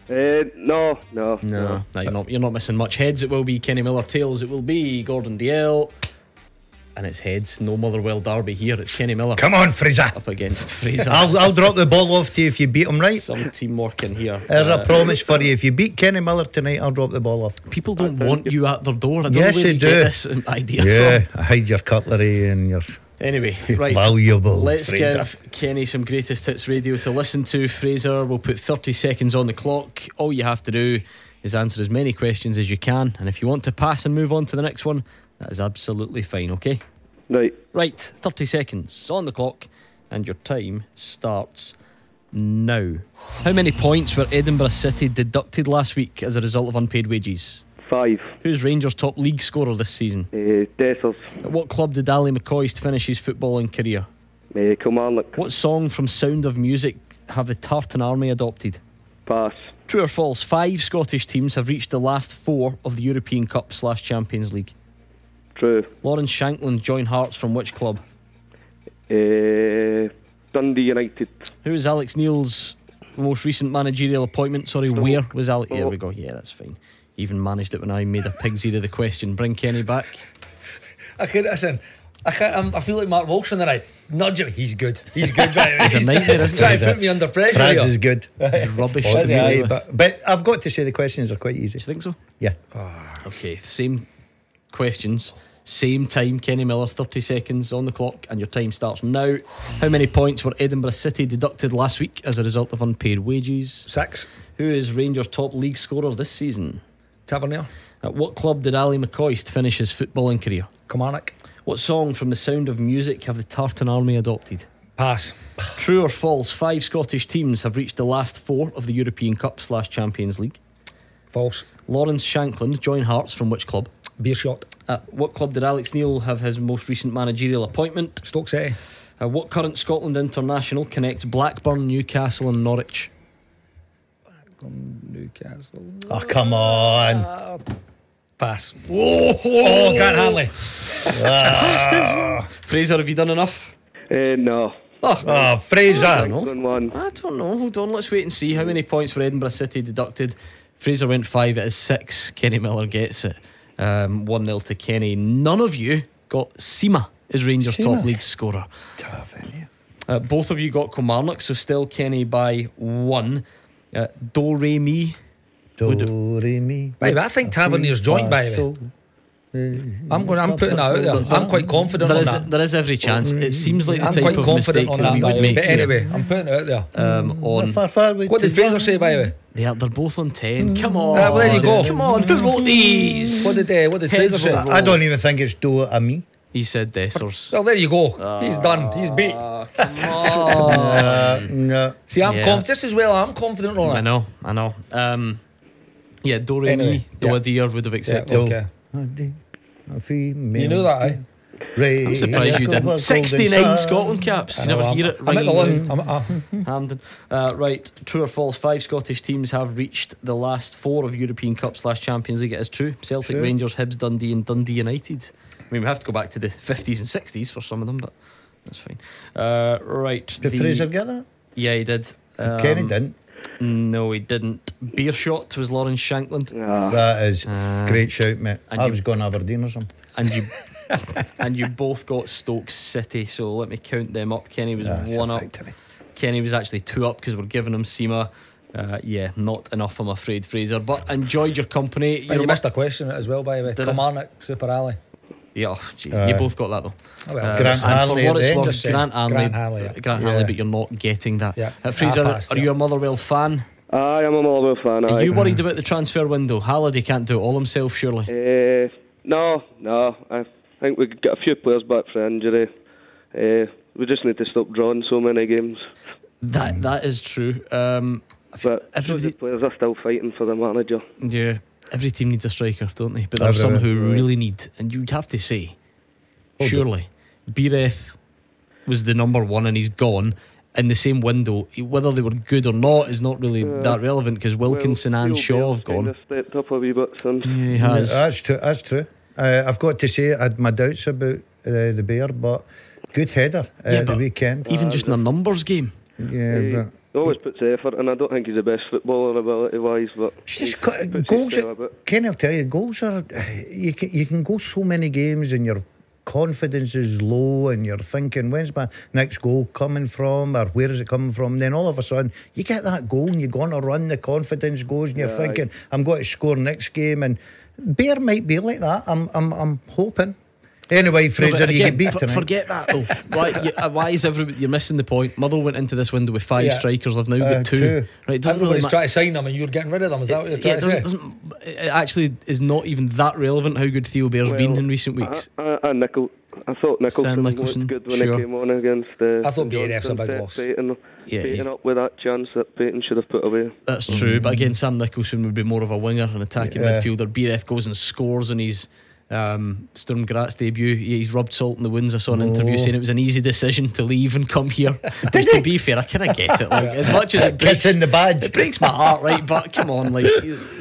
Uh, no, no, No, no, you're not. You're not missing much. Heads, it will be Kenny Miller. Tails, it will be Gordon Dalziel. And it's heads. No Motherwell derby here. It's Kenny Miller. Come on, Fraser. Up against Fraser. I'll, I'll drop the ball off to you if you beat him, right? Some teamwork in here. There's Uh, a promise for you. If you beat Kenny Miller tonight, I'll drop the ball off. People don't want you at their door. I don't Yes, know where they you do. get this idea Yeah, from. hide your cutlery and your Anyway, right. valuable. Let's Fraser. give Kenny some greatest hits radio to listen to. Fraser, we'll put thirty seconds on the clock. All you have to do is answer as many questions as you can, and if you want to pass and move on to the next one, that is absolutely fine, okay? Right. Right, thirty seconds on the clock, and your time starts now. How many points were Edinburgh City deducted last week as a result of unpaid wages? Five. Who's Rangers' top league scorer this season? Uh, Dessers. At what club did Ali McCoist finish his footballing career? Uh, Kilmarnock. What song from Sound of Music have the Tartan Army adopted? Pass. True or false? Five Scottish teams have reached the last four of the European Cup slash Champions League. True. Lawrence Shankland joined Hearts from which club? Uh, Dundee United. Who is Alex Neil's most recent managerial appointment? Sorry, Oh. where was Alex? There Oh. we go. Yeah, that's fine. Even managed it when I made a pig's ear of the question. Bring Kenny back. I can't listen. I can't. I'm, I feel like Mark Wilson and I nudge him. He's good. He's good. Right? He's a nightmare, isn't trying he? to put me under pressure. Fraz here. is good. He's rubbish Ought to to be be with. right, but, but I've got to say the questions are quite easy. Do you think so? Yeah. Okay, same questions, same time. Kenny Miller, thirty seconds on the clock, and your time starts now. How many points were Edinburgh City deducted last week as a result of unpaid wages? Six. Who is Rangers' top league scorer this season? Tavernier. At what club did Ali McCoist finish his footballing career? Kilmarnock. What song from The Sound of Music have the Tartan Army adopted? Pass. True or false? Five Scottish teams have reached the last four of the European Cup slash Champions League. False. Lawrence Shankland joined Hearts from which club? Beershot. At what club did Alex Neil have his most recent managerial appointment? Stoke City. Uh, what current Scotland international connects Blackburn, Newcastle and Norwich? Newcastle. Oh, come on. Uh, pass. Whoa. Oh, Grant Hanley. Fraser, have you done enough? Uh, no. Oh, Oh, Fraser. I don't know. Done one. I don't know. Hold on, let's wait and see. How many points were Edinburgh City deducted? Fraser went five, it is six. Kenny Miller gets it. Um, one nil to Kenny. None of you got Seema as Rangers' Seema. top league scorer. Uh, both of you got Kilmarnock, so still Kenny by one. Uh, Do Re Mi. Do, re, mi. By the way, I think Tavernier's joint, by the way. I'm going. I'm putting that out there. I'm quite confident There on is, that. there is every chance. It seems like the I'm type quite of confident mistake on that that, we by would the way. make But here. anyway, I'm putting it out there. Um, on Far, far away What to did Fraser run. say, by the way? they are, they're both on ten. Come on, Uh, well, there you go. Come on, who wrote these? What did uh, What did Heads Fraser say? roll. I don't even think it's do a me. He said Dessers. Well, there you go. He's done. He's beat. Come on. Uh, no. See, I'm Yeah. conf- just as well. I'm confident on I it. know, I know. Um, yeah, Do Re Anyway, Mi, Do yeah. a Deer would have Yeah, accepted. okay. You You knew that, eh? I'm surprised you didn't. sixty-nine Scotland caps. I You know, never I'm, hear it I'm at the ringing line. I'm, uh, Hampden. Uh, right, true or false? Five Scottish teams have reached the last four of European Cup slash Champions League. It is true. Celtic, True. Rangers, Hibs, Dundee, and Dundee United. I mean, we have to go back to the fifties and sixties for some of them, but that's fine. Uh, right, Did the- Fraser get that? yeah, he did. Um, Kenny didn't. No, he didn't. Beershot was Lawrence Shankland, Ah. That is Uh, great shout, mate. and I you- was going Aberdeen or something. and you and you both got Stoke City. So let me count them up. Kenny was That's a one up. victory. Kenny was actually two up because we're giving him Seema. Uh, yeah, not enough, I'm afraid, Fraser. But enjoyed your company. and You're you mu- missed a question as well, by the way. Did I? Kilmarnock, Super Alley. Yeah, oh, gee, Uh, you both got that though. Oh, well, Uh, Grant and Hanley for what at it's the end, worth, just saying. Grant Hanley, Grant Hanley, yeah. Grant Yeah. Hanley, but you're not getting that. Yeah. Uh, Fraser, I passed, are yeah. you a Motherwell fan? I am a Motherwell fan. Are aye. you worried about the transfer window? Halliday can't do it all himself, surely. Uh, no, no. I think we could get a few players back for injury. Uh, we just need to stop drawing so many games. That that is true. Um, But everybody- the players are still fighting for the manager. yeah, every team needs a striker, don't they? But there are some Everyone. who really need, and you'd have to say, Hold surely, Beereth was the number one, and he's gone. In the same window, whether they were good or not is not really Uh, that relevant because Wilkinson Well, and Neil Shaw Bell's have gone. kinda stepped up a wee bit since. Yeah, he has. That's true. That's true. Uh, I've got to say, I had my doubts about uh, the Bear, but good header uh, Yeah, the but weekend. Even just in a numbers game. Yeah, He, but He always puts effort, and I don't think he's the best footballer ability-wise, but just got, goals. Ken, I'll tell you, goals are. You can you can go so many games, and your confidence is low, and you're thinking, when's my next goal coming from, or where is it coming from? And then all of a sudden, you get that goal, and you go on a run. The confidence goes, and you're Yeah, thinking, I'm going to score next game. And Bear might be like that. I'm I'm I'm hoping. Anyway, Fraser, No, you again, get beat f- tonight. Forget that though. Why, you, uh, why is everybody? You're missing the point. Motherwell went into this window with five Yeah. strikers. They've now Uh, got two. two. Right? It doesn't really Everybody's matter. trying to sign them, and you're getting rid of them. Is that what you're Yeah, it trying to doesn't, say? doesn't, it actually is not even that relevant how good Theo Bear's been in recent weeks. I, I, I, Nicol, I thought Nicholson, Sam Nicholson, looked good when sure. he came on against. Uh, I thought St B R F's a Johnstone, big set loss. Peyton, Yeah, Peyton he's- up with that chance that Peyton should have put away. That's true, but again, Sam Nicholson would be more of a winger, an attacking Yeah. midfielder. B R F goes and scores on his um, Sturm Graz debut. He- He's rubbed salt in the wounds. I saw an interview Oh. saying it was an easy decision to leave and come here. Which, to be fair, I kind of get it. Like, as much as it breaks, Kiss in the badge. it breaks my heart, right? But come on, like.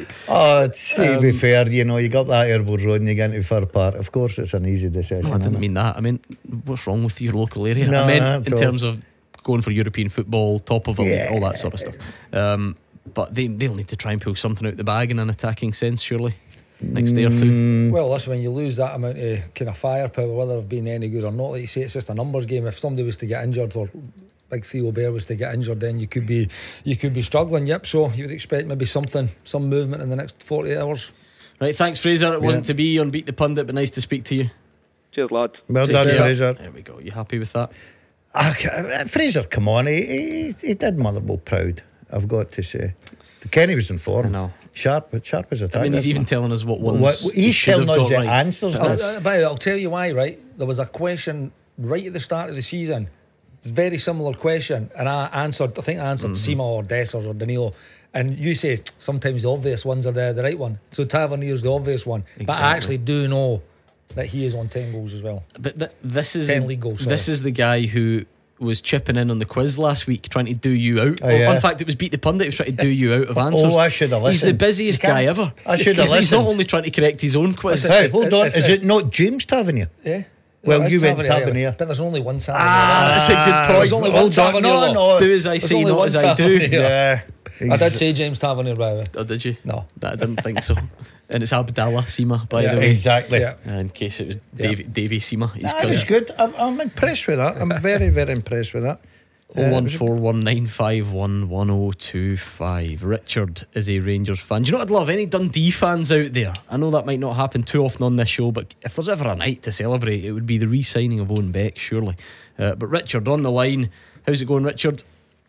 Oh, to be Um, fair, you know, you got that airboard road and you get into Fir Park. Of course, it's an easy decision. No, I didn't innit? mean that. I mean, what's wrong with your local area? No, I meant not at in all. terms of going for European football, top of the league, Yeah. all that sort of stuff. Um, but they, they'll need to try and pull something out the bag in an attacking sense, surely, next day or two. Mm. Well, listen, when you lose that amount of kind of firepower, whether they've been any good or not, like you say, it's just a numbers game. If somebody was to get injured, or like Theo Bear was to get injured, then you could be you could be struggling. Yep. So you would expect maybe something, some movement in the next forty hours. Right, thanks, Fraser. It wasn't Yeah. to be on Beat the Pundit, but nice to speak to you. Cheers, lad. Well Take done, care. Fraser. There we go. You happy with that? Ah, c- Fraser, come on, he, he, he did Motherwell proud, I've got to say. Kenny was in form. I know. Sharp, but Sharp was attacked. I mean, he's even telling us what ones What- he he's should have telling us got the right. answers Uh, now. Uh, but I'll tell you why. Right, there was a question right at the start of the season. It's a very similar question, and I answered. I think I answered Mm-hmm. Seema or Dessers or Danilo, and you say sometimes the obvious ones are the the right one. So Tavernier's the obvious one, but Exactly. I actually do know that he is on ten goals as well. But th- this is ten league goals. this sorry. is the guy who was chipping in on the quiz last week, trying to do you out. Oh, yeah. In fact, it was Beat the Pundit. He was trying to do you out of answers. Oh, I should have He's the listened. busiest You can't- guy ever. I should have he's, he's not listened. only trying to correct his own quiz. Listen, Hey, It's- hold on, it's- is it's- it not James Tavernier? Yeah. Well, it's you went Tavernier, Tavernier. but there's only one Tavernier. Ah, that's a good point. There's only one Hold on, Tavernier. no, though. no. Do as I There's say, only not one as I do. Tavernier. Yeah. I did say James Tavernier, by the way. Oh, did you? No. I didn't think so. And it's Abdallah Sima, by Yeah, the way. Exactly. Yeah. Uh, in case it was Yeah. Davy, Davy Sima. He's That was good. I'm, I'm impressed with that. I'm very, very impressed with that. oh one four one nine five one one oh two five. Richard is a Rangers fan. Do you know what I'd love? Any Dundee fans out there? I know that might not happen too often on this show, but if there's ever a night to celebrate, it would be the re-signing of Owen Beck, surely. Uh, but Richard on the line. How's it going, Richard?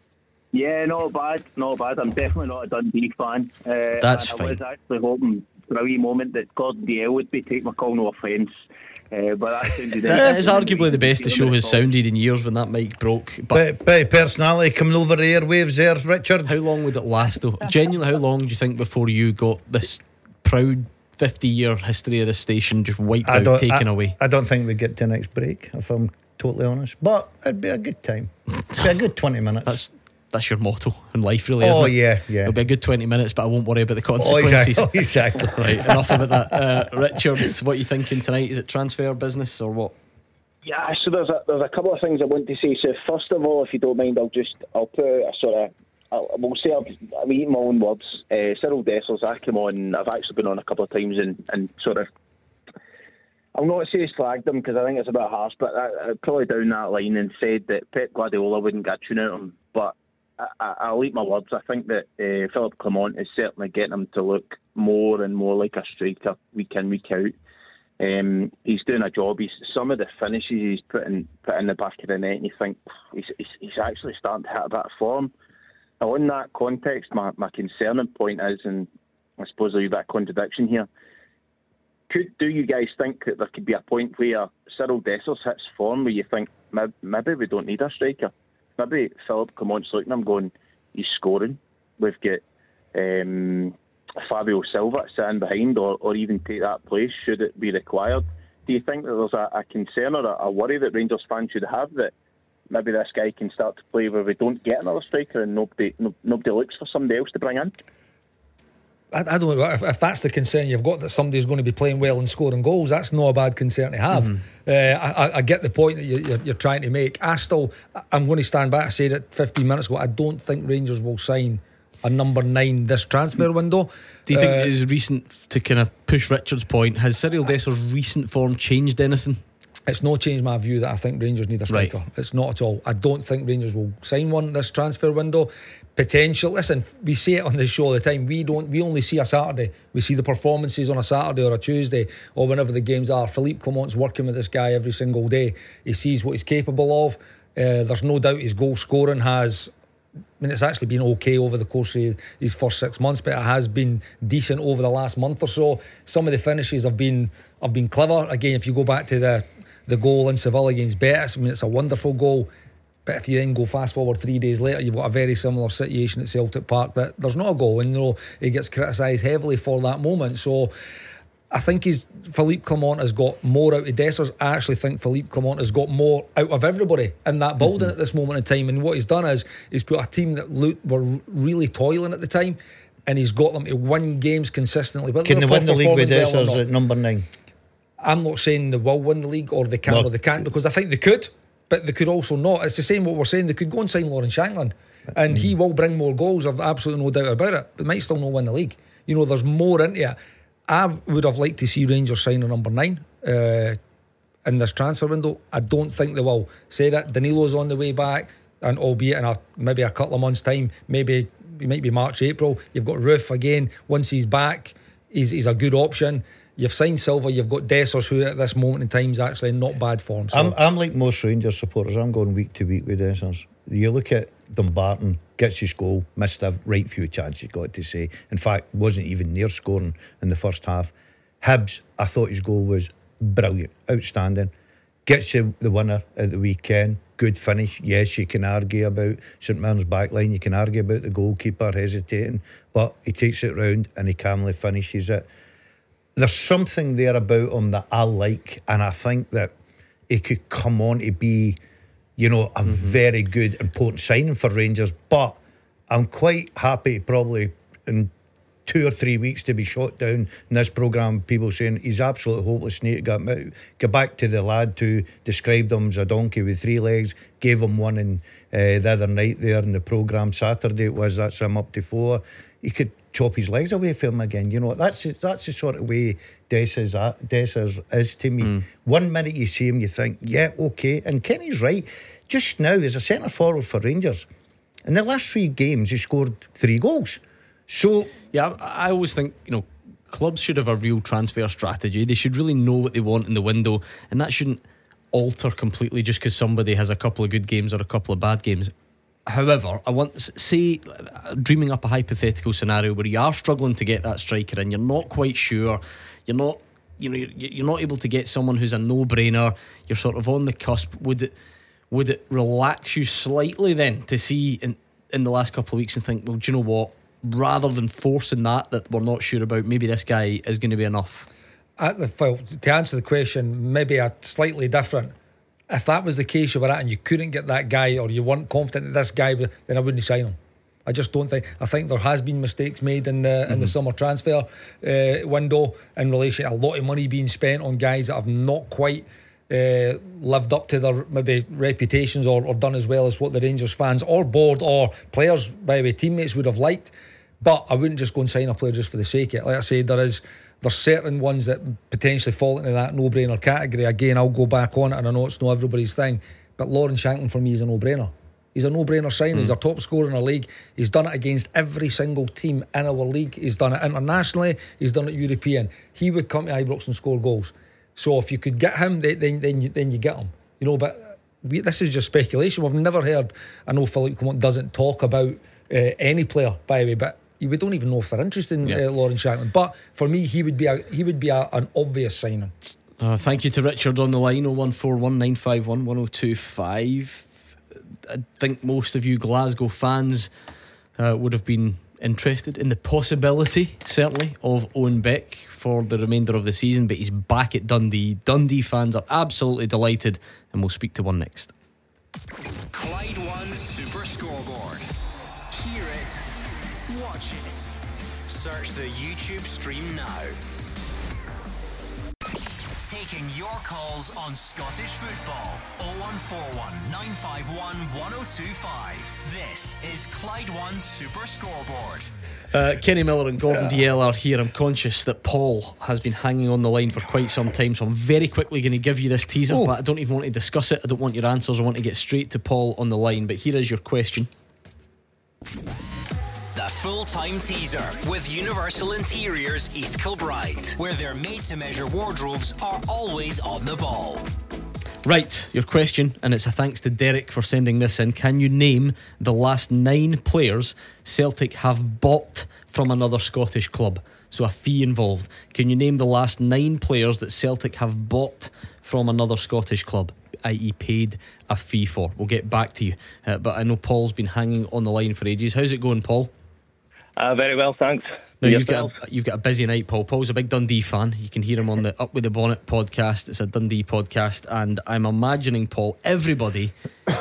Yeah, not bad, not bad. I'm definitely not a Dundee fan. Uh, That's and I was fine. actually hoping for a wee moment that Gordon Dalziel would be taking my call, no offence. Uh, but that sounded That is arguably the best the show has sounded in years when that mic broke. But Bit, bit of personality coming over the airwaves there, Richard. how long would it last though? Genuinely, how long do you think before you got this proud fifty year history of this station just wiped I out, don't, taken I, away? I don't think we get to the next break, if I'm totally honest. But it'd be a good time. It'd be a good twenty minutes. That's that's your motto in life, really, Oh, isn't it? yeah, yeah. It'll be a good twenty minutes, but I won't worry about the Oh, consequences. exactly. exactly. Right, enough about that. Uh, Richard, what are you thinking tonight? Is it transfer business or what? Yeah, so there's a, there's a couple of things I want to say. So first of all, if you don't mind, I'll just I'll put out a sort of I'll, we'll say I'll, I'll eat my own words. Uh, Cyril Dessers, I came on. I've actually been on a couple of times and, and sort of. I'll not say slagged him because I think it's a bit harsh, but I, I probably down that line and said that Pep Guardiola wouldn't get a tune out of him. But I, I, I'll eat my words. I think that uh, Philip Clement is certainly getting him to look more and more like a striker week in, week out. Um, he's doing a job. He's some of the finishes he's putting put in the back of the net, and you think he's, he's, he's actually starting to hit a bit of form. Now, in that context, my, my concerning point is, and I suppose there's a bit of contradiction here. Could do you guys think that there could be a point where Cyril Dessers hits form where you think maybe, maybe we don't need a striker? Maybe Philip Clement's looking at him going, he's scoring. We've got um, Fabio Silva sitting behind, or, or even take that place should it be required. Do you think that there's a, a concern or a, a worry that Rangers fans should have that maybe this guy can start to play where we don't get another striker and nobody no, nobody looks for somebody else to bring in? I, I don't know if, if that's the concern you've got, that somebody's going to be playing well and scoring goals. That's not a bad concern to have. Mhm. Uh, I, I get the point that you, you're, you're trying to make. I still, I'm going to stand back. I said it fifteen minutes ago. I don't think Rangers will sign a number nine this transfer window. Do you think uh, his recent, to kind of push Richard's point, has Cyril Desser's recent form changed anything? It's not changed my view that I think Rangers need a striker. Right. It's not at all. I don't think Rangers will sign one this transfer window. Potential. Listen, we see it on this show all the time. We don't. We only see a Saturday. We see the performances on a Saturday or a Tuesday or whenever the games are. Philippe Clement's working with this guy every single day. He sees what he's capable of. Uh, there's no doubt his goal scoring has. I mean, it's actually been okay over the course of his first six months, but it has been decent over the last month or so. Some of the finishes have been have been clever. Again, if you go back to the the goal in Seville against Betis, I mean, it's a wonderful goal. But if you then go fast forward three days later, you've got a very similar situation at Celtic Park that there's not a goal, and you know he gets criticised heavily for that moment. So I think he's Philippe Clement has got more out of Dessers. I actually think Philippe Clement has got more out of everybody in that building mm-hmm. at this moment in time. And what he's done is he's put a team that looked, were really toiling at the time, and he's got them to win games consistently. But can they win the league with Dessers well at number nine? I'm not saying they will win the league or they can no. or they can't, because I think they could. But they could also not. It's the same what we're saying. They could go and sign Lawrence Shankland, and mm. he will bring more goals. I've absolutely no doubt about it. They might still not win the league. You know, there's more into it. I would have liked to see Rangers sign a number nine uh, in this transfer window. I don't think they will. Say that Danilo's on the way back, and albeit in a, maybe a couple of months' time, maybe it might be March, April. You've got Roof again. Once he's back, he's, he's a good option. You've signed Silva, you've got Dessers, who at this moment in time is actually in not bad form. So. I'm, I'm like most Rangers supporters. I'm going week to week with Dessers. You look at Dumbarton, gets his goal, missed a right few chances, got to say. In fact, wasn't even near scoring in the first half. Hibs, I thought his goal was brilliant, outstanding. Gets you the winner at the weekend. Good finish. Yes, you can argue about St Mirren's backline. You can argue about the goalkeeper hesitating, but he takes it round and he calmly finishes it. There's something there about him that I like, and I think that he could come on to be, you know, a mm-hmm. very good, important signing for Rangers. But I'm quite happy probably in two or three weeks to be shot down in this programme, people saying he's absolutely hopeless, need to get him out. Go back to the lad who described him as a donkey with three legs, gave him one in uh, the other night there in the programme, Saturday it was, that's him up to four. He could chop his legs away from him again. You know, that's that's the sort of way Dessers Dessers is to me. Mm. One minute you see him, you think, yeah, okay. And Kenny's right. Just now, as a centre forward for Rangers, in the last three games, he scored three goals. So yeah, I always think, you know, clubs should have a real transfer strategy. They should really know what they want in the window, and that shouldn't alter completely just because somebody has a couple of good games or a couple of bad games. However, I want to say, dreaming up a hypothetical scenario where you are struggling to get that striker and you're not quite sure, you're not, you know, you're not able to get someone who's a no-brainer, you're sort of on the cusp. Would it, would it relax you slightly then to see in, in the last couple of weeks and think, well, do you know what? Rather than forcing that that we're not sure about, maybe this guy is going to be enough. At the, well, to answer the question, maybe a slightly different. If that was the case you were at and you couldn't get that guy, or you weren't confident that this guy, then I wouldn't sign him. I just don't think. I think there has been mistakes made in the mm-hmm. in the summer transfer uh, window in relation to a lot of money being spent on guys that have not quite uh, lived up to their maybe reputations or, or done as well as what the Rangers fans or board or players, by the way, teammates would have liked. But I wouldn't just go and sign a player just for the sake of it. Like I said, there is there's certain ones that potentially fall into that no-brainer category. Again, I'll go back on it, and I know it's not everybody's thing, but Lawrence Shankland for me is a no-brainer. He's a no-brainer sign. Mm. He's our top scorer in our league. He's done it against every single team in our league. He's done it internationally. He's done it European. He would come to Ibrox and score goals. So if you could get him, then then you, then you get him. You know, but we, this is just speculation. We've never heard. I know Philippe Clement doesn't talk about uh, any player, by the way, but we don't even know if they're interested in yeah. uh, Lawrence Shankland. But for me, he would be a, he would be a, an obvious signing. Uh, thank you to Richard on the line. oh one four one nine five one one oh two five. I think most of you Glasgow fans uh, would have been interested in the possibility, certainly, of Owen Beck for the remainder of the season, but he's back at Dundee. Dundee fans are absolutely delighted, and we'll speak to one next. Clyde One Super Scoreboard. Hear it, watch it. Search the YouTube stream now. Taking your calls on Scottish football. oh one four one, nine five one, one oh two five. This is Clyde One Super Scoreboard. Uh, Kenny Miller and Gordon yeah. Dalziel are here. I'm conscious that Paul has been hanging on the line for quite some time, so I'm very quickly going to give you this teaser, oh. but I don't even want to discuss it. I don't want your answers. I want to get straight to Paul on the line. But here is your question. The full-time teaser with Universal Interiors East Kilbride, where their made-to-measure wardrobes are always on the ball. Right, your question, and it's a thanks to Derek for sending this in. Can you name the last nine players Celtic have bought from another Scottish club? So a fee involved. Can you name the last nine players that Celtic have bought from another Scottish club, that is paid a fee for? We'll get back to you. Uh, but I know Paul's been hanging on the line for ages. How's it going, Paul? Uh, very well, thanks. Now, you've got, a, you've got a busy night, Paul. Paul's a big Dundee fan. You can hear him on the Up With The Bonnet podcast. It's a Dundee podcast, and I'm imagining, Paul, everybody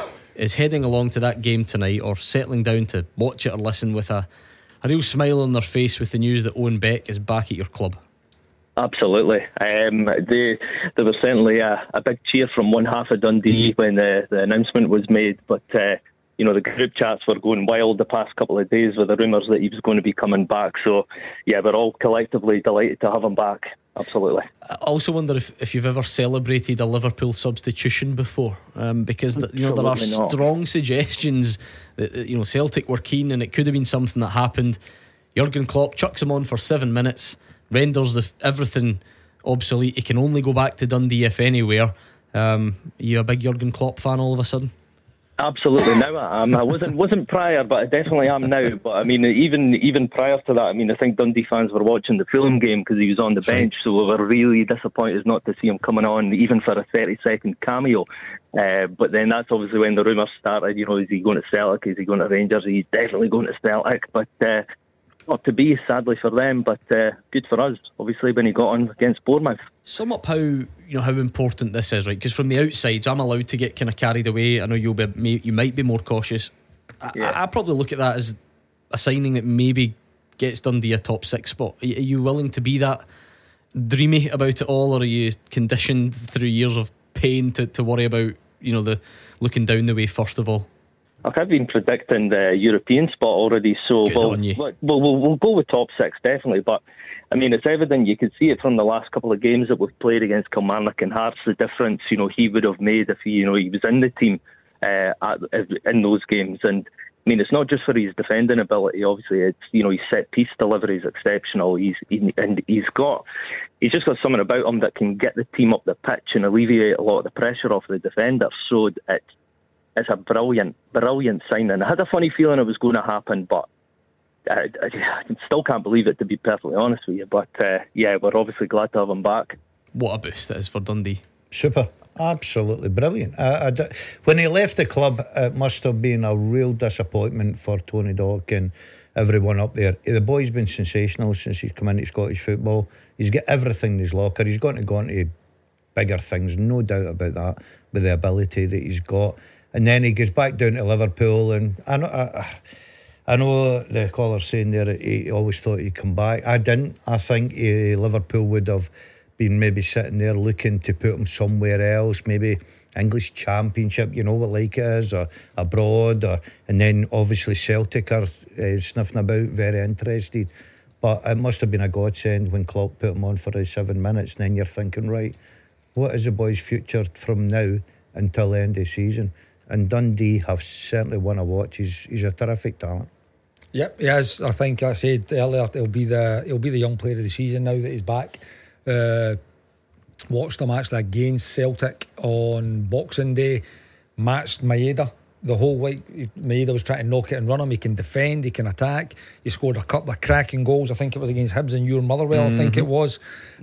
is heading along to that game tonight or settling down to watch it or listen with a, a real smile on their face with the news that Owen Beck is back at your club. Absolutely. Um, they, there was certainly a, a big cheer from one half of Dundee when the, the announcement was made, but uh, you know, the group chats were going wild the past couple of days with the rumours that he was going to be coming back. So, yeah, we're all collectively delighted to have him back. Absolutely. I also wonder if, if you've ever celebrated a Liverpool substitution before, um, because the, you know there are not. strong suggestions that, you know, Celtic were keen and it could have been something that happened. Jurgen Klopp chucks him on for seven minutes, renders the, everything obsolete. He can only go back to Dundee if anywhere. Um, are you a big Jurgen Klopp fan all of a sudden? Absolutely. Now I am. I wasn't wasn't prior, but I definitely am now. But I mean, even even prior to that, I mean, I think Dundee fans were watching the Fulham game because he was on the bench, so we were really disappointed not to see him coming on, even for a thirty second cameo. Uh, but then that's obviously when the rumours started. You know, is he going to Celtic? Is he going to Rangers? He's definitely going to Celtic. But uh, not to be, sadly for them. But uh, good for us, obviously, when he got on against Bournemouth. Sum up how you know how important this is, right? Because from the outside, I'm allowed to get kind of carried away. I know you'll be, you might be more cautious. I, yeah. I, I probably look at that as a signing that maybe gets Dundee a top six spot. Are you willing to be that dreamy about it all, or are you conditioned through years of pain to, to worry about, you know, the looking down the way first of all? Look, I've been predicting the European spot already, so we'll, we'll, we'll, we'll go with top six definitely. But I mean, it's evident, you can see it from the last couple of games that we've played against Kilmarnock and Hearts, the difference, you know, he would have made if he, you know, he was in the team uh, at, in those games. And I mean, it's not just for his defending ability. Obviously, it's, you know, his set piece delivery is exceptional. He's he, and he's got, he's just got something about him that can get the team up the pitch and alleviate a lot of the pressure off the defender. So it's it's a brilliant, brilliant signing. I had a funny feeling it was going to happen, but I, I, I still can't believe it, to be perfectly honest with you. But uh, yeah, we're obviously glad to have him back. What a boost it is for Dundee. Super. Absolutely brilliant. I, I, when he left the club, it must have been a real disappointment for Tony Dock and everyone up there. The boy's been sensational since he's come into Scottish football. He's got everything in his locker. He's going to go into bigger things, no doubt about that, with the ability that he's got. And then he goes back down to Liverpool, and I know I, I know the caller's saying there that he always thought he'd come back. I didn't. I think he, Liverpool would have been maybe sitting there looking to put him somewhere else, maybe English Championship, you know what like it is, or abroad, or and then obviously Celtic are uh, sniffing about, very interested. But it must have been a godsend when Klopp put him on for his seven minutes, and then you're thinking, right, what is the boy's future from now until the end of the season? And Dundee have certainly won a watch. He's, he's a terrific talent. Yep, he is. I think I said earlier he'll be the he'll be the young player of the season now that he's back. Uh, watched him actually against Celtic on Boxing Day. Matched Maeda the whole week. Maeda was trying to knock it and run him. He can defend, he can attack. He scored a couple of cracking goals. I think it was against Hibs and your Motherwell. Mm-hmm. I think it was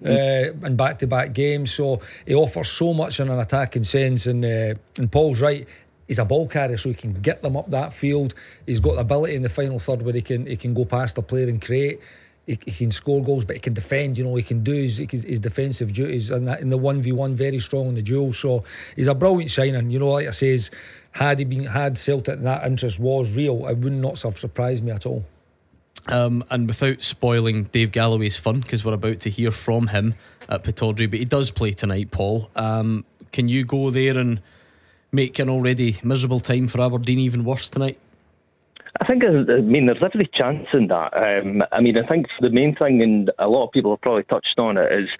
uh, in back-to-back games. So he offers so much in an attacking sense. And uh, and Paul's right. He's a ball carrier, so he can get them up that field. He's got the ability in the final third where he can he can go past the player and create. He, he can score goals, but he can defend. You know, he can do his, his defensive duties in, that, in the one v one. Very strong in the duel. So he's a brilliant signing. You know, like I says, had he been had Celtic and that interest was real, it would not have surprised me at all. Um, and without spoiling Dave Galloway's fun, because we're about to hear from him at Pittodrie, but he does play tonight, Paul. Um, can you go there and make an already miserable time for Aberdeen even worse tonight? I think, I mean, there's every chance in that. Um, I mean, I think the main thing, and a lot of people have probably touched on it, is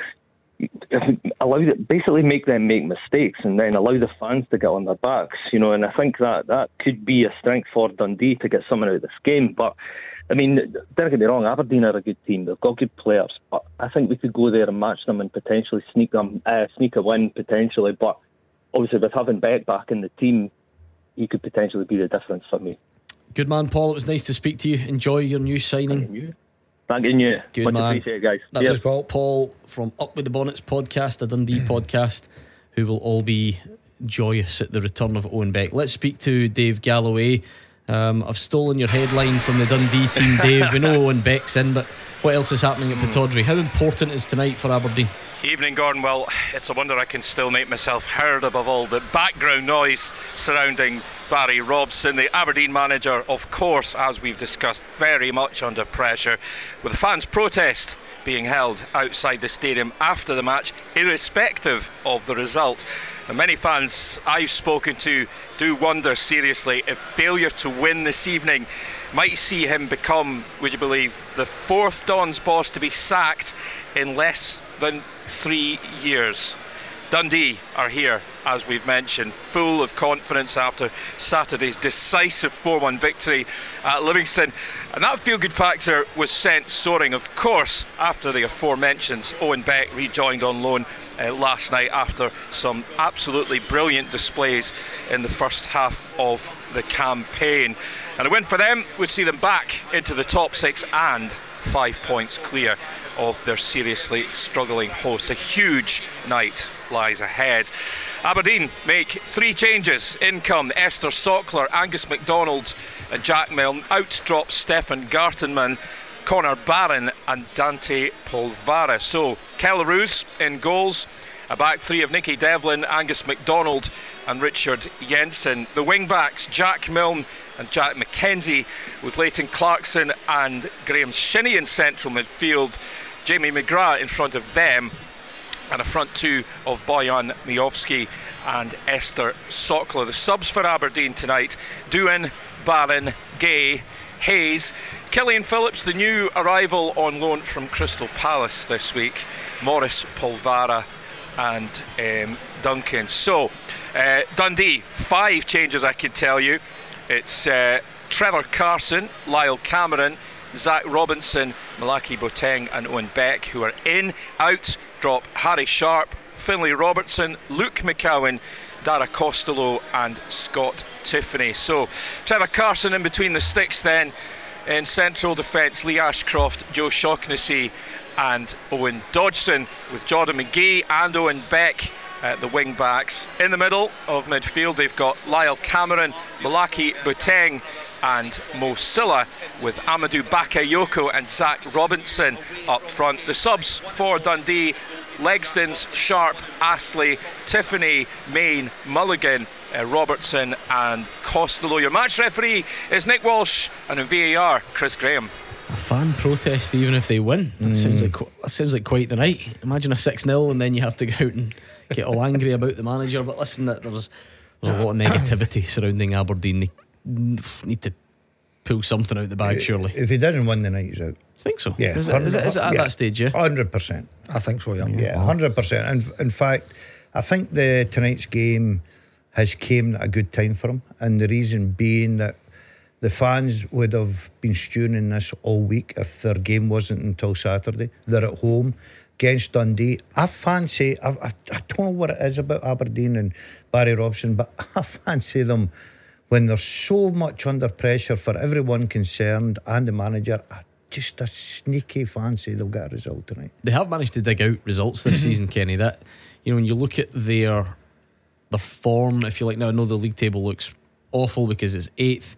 allow it, basically make them make mistakes and then allow the fans to get on their backs, you know. And I think that that could be a strength for Dundee to get something out of this game. But I mean, don't get me wrong, Aberdeen are a good team. They've got good players, but I think we could go there and match them and potentially sneak them, uh, sneak a win potentially. But obviously, with having Beck back in the team, he could potentially be the difference for me. Good man, Paul. It was nice to speak to you. Enjoy your new signing. Thank you. Good Much man. appreciate it, guys. That's Cheers. Paul. Paul from Up With The Bonnets podcast, a Dundee podcast, who will all be joyous at the return of Owen Beck. Let's speak to Dave Galloway. Um, I've stolen your headline from the Dundee team, Dave. We know Owen Beck's in, but what else is happening at Pittodrie? How important is tonight for Aberdeen? Evening, Gordon. Well, it's a wonder I can still make myself heard above all the background noise surrounding Barry Robson, the Aberdeen manager, of course, as we've discussed, very much under pressure, with the fans' protest being held outside the stadium after the match, irrespective of the result. And many fans I've spoken to do wonder seriously if failure to win this evening might see him become, would you believe, the fourth Don's boss to be sacked in less than three years. Dundee are here, as we've mentioned, full of confidence after Saturday's decisive four one victory at Livingston. And that feel-good factor was sent soaring, of course, after the aforementioned Owen Beck rejoined on loan uh, last night after some absolutely brilliant displays in the first half of the campaign. And a win for them would see them back into the top six and five points clear of their seriously struggling hosts. A huge night lies ahead. Aberdeen make three changes. In come Esther Sockler, Angus MacDonald and Jack Milne. Out drop Stefan Gartenmann, Connor Barron and Dante Polvara. So Kelleroos in goals, a back three of Nicky Devlin, Angus MacDonald and Richard Jensen. The wing backs Jack Milne and Jack McKenzie, with Leighton Clarkson and Graham Shinney in central midfield, Jamie McGrath in front of them, and a front two of Bojan Miovski and Esther Sockler. The subs for Aberdeen tonight: Doohan, Barron, Gay, Hayes, Killian Phillips, the new arrival on loan from Crystal Palace this week, Morris Polvara and um, Duncan. So uh, Dundee, five changes I can tell you. It's uh, Trevor Carson, Lyle Cameron, Zach Robinson, Malaki Boateng and Owen Beck, who are in. Out drop Harry Sharp, Finlay Robertson, Luke McCowan, Dara Costello and Scott Tiffany. So Trevor Carson in between the sticks then. In central defence, Lee Ashcroft, Joe Shaughnessy and Owen Dodgson, with Jordan McGee and Owen Beck at the wing backs. In the middle of midfield, they've got Lyle Cameron, Malaki Boateng and Mo Silla, with Amadou Bakayoko and Zach Robinson up front. The subs for Dundee: Legstons, Sharp, Astley, Tiffany, Main, Mulligan, uh, Robertson and Costello. Your match referee is Nick Walsh, and in V A R, Chris Graham. A fan protest even if they win. That Mm. sounds like that sounds like quite the night. Imagine a six nil and then you have to go out and get all angry about the manager. But listen, that there's, there's a lot of negativity surrounding Aberdeen. They need to pull something out the bag, surely. If he doesn't win the night, he's out. I think so. Yeah, Is it, is it, is it at yeah. that stage? Yeah, one hundred percent. I think so, yeah. Yeah, one hundred percent. And in fact, I think the tonight's game has came at a good time for him, and the reason being that the fans would have been stewing in this all week if their game wasn't until Saturday. They're at home against Dundee. I fancy, I, I, I don't know what it is about Aberdeen and Barry Robson, but I fancy them when they're so much under pressure for everyone concerned and the manager. I just a sneaky fancy they'll get a result tonight. They have managed to dig out results this season, Kenny. That, you know, when you look at their their form, if you like. Now I know the league table looks awful because it's eighth.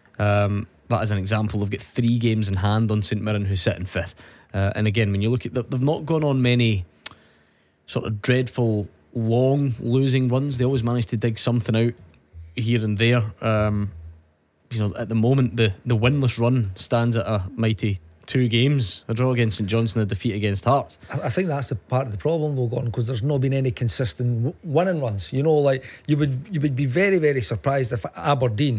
Um, but as an example, they've got three games in hand on St Mirren, who's sitting fifth. Uh, and again, when you look at the, they've not gone on many sort of dreadful long losing runs. They always manage to dig something out here and there. Um, you know, at the moment the, the winless run stands at a mighty two games, a draw against St Johnstone, a defeat against Hearts. I think that's the part of the problem though, Gordon, because there's not been any consistent w- winning runs. You know, like you would you would be very, very surprised if Aberdeen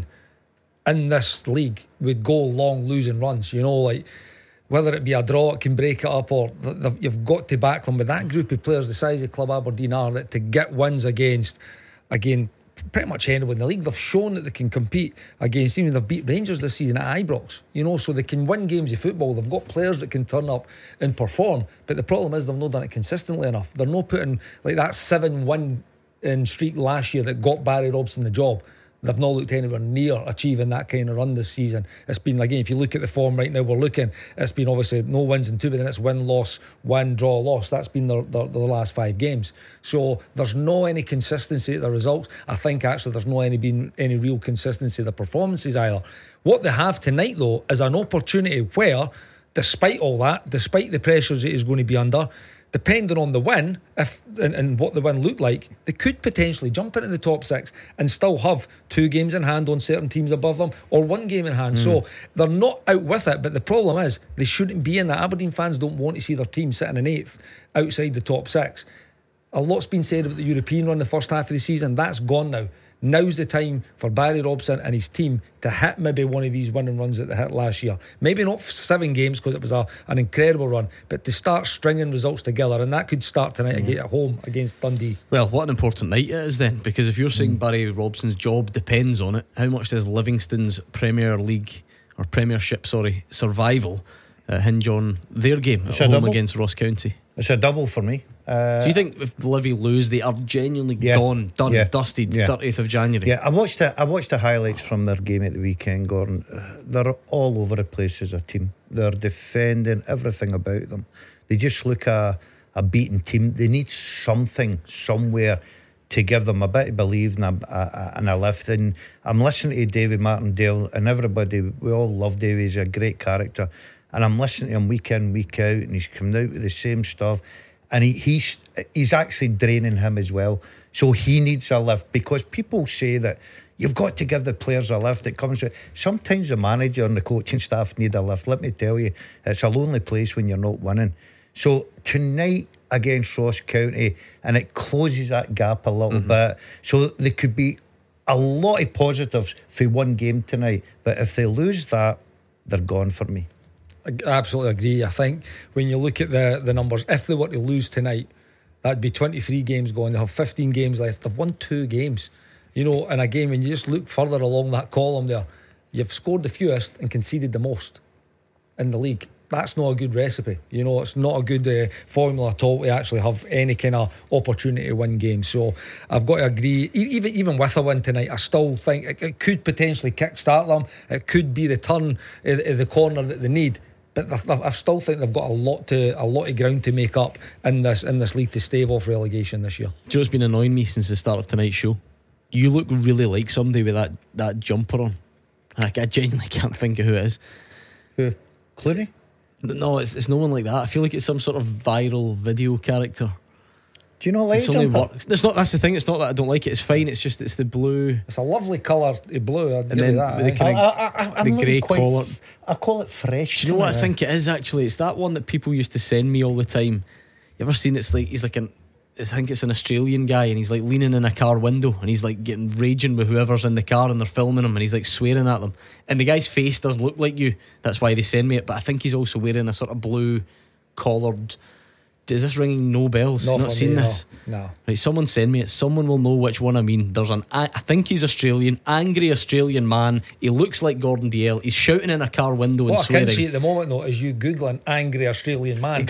in this league would go long losing runs. You know, like whether it be a draw, it can break it up, or th- th- you've got to back them with that group of players the size of Club Aberdeen are, that to get wins against, again, pretty much anyone in the league. They've shown that they can compete against, even they've beat Rangers this season at Ibrox, you know, so they can win games of football. They've got players that can turn up and perform, but the problem is they've not done it consistently enough. They're not putting like that seven win in streak last year that got Barry Robson the job. They've not looked anywhere near achieving that kind of run this season. It's been, again, if you look at the form right now we're looking, it's been obviously no wins in two, but then it's win, loss, win, draw, loss. That's been the, the, the last five games. So there's no any consistency at the results. I think actually there's no any been any real consistency of the performances either. What they have tonight though is an opportunity where, despite all that, despite the pressures it is going to be under, depending on the win, if and, and what the win looked like, they could potentially jump into the top six and still have two games in hand on certain teams above them, or one game in hand. Mm. So they're not out with it, but the problem is they shouldn't be in that. Aberdeen fans don't want to see their team sitting in eighth outside the top six. A lot's been said about the European run the first half of the season. That's gone now. Now's the time for Barry Robson and his team to hit maybe one of these winning runs that they hit last year. Maybe not seven games because it was a, an incredible run, but to start stringing results together, and that could start tonight mm. at home against Dundee. Well, what an important night it is then, because if you're saying mm. Barry Robson's job depends on it, how much does Livingston's Premier League or Premiership, sorry, survival uh, hinge on their game it's at home double. against Ross County? It's a double for me. Uh, Do you think if Livy lose, they are genuinely yeah, gone, done, yeah, dusted, yeah. thirtieth of January? Yeah, I watched the, I watched the highlights from their game at the weekend, Gordon. Uh, they're all over the place as a team. They're defending everything about them. They just look a, a beaten team. They need something somewhere to give them a bit of belief and a, a, and a lift. And I'm listening to David Martindale and everybody. We all love Davey. He's a great character. And I'm listening to him week in, week out, and he's coming out with the same stuff. And he, he's he's actually draining him as well. So he needs a lift, because people say that you've got to give the players a lift. It comes with, sometimes the manager and the coaching staff need a lift. Let me tell you, it's a lonely place when you're not winning. So tonight against Ross County, and it closes that gap a little mm-hmm. bit. So there could be a lot of positives for one game tonight, but if they lose that, they're gone for me. I absolutely agree. I think when you look at the, the numbers, if they were to lose tonight, that'd be twenty-three games gone. They have fifteen games left. They've won two games. You know, and again, when you just look further along that column there, you've scored the fewest and conceded the most in the league. That's not a good recipe. You know, it's not a good uh, formula at all to actually have any kind of opportunity to win games. So I've got to agree, e- even even with a win tonight, I still think it, it could potentially kickstart them. It could be the turn of, of the corner that they need. But I still think they've got a lot to a lot of ground to make up in this in this league to stave off relegation this year. Do you know what's been annoying me since the start of tonight's show? You look really like somebody with that, that jumper on. Like, I genuinely can't think of who it is. Who? Clooney? No, it's it's no one like that. I feel like it's some sort of viral video character. Do you not like it's only jumper? works. It's not. That's the thing. It's not that I don't like it. It's fine. It's just it's the blue. It's a lovely colour, the blue. I'd and then that, with the eh? kind of I, I, I, the grey collar. I call it fresh. Do you know what I tonight. think it is actually? It's that one that people used to send me all the time. You ever seen? It's like he's like an. I think it's an Australian guy, and he's like leaning in a car window, and he's like getting raging with whoever's in the car, and they're filming him, and he's like swearing at them. And the guy's face does look like you. That's why they send me it. But I think he's also wearing a sort of blue collared. Is this ringing no bells? Not Not seen me, this? No, no. Right, someone send me it. Someone will know which one I mean. There's an I think he's Australian, angry Australian man. He looks like Gordon Dalziel. He's shouting in a car window and what swearing. I can see at the moment though is you googling angry Australian man.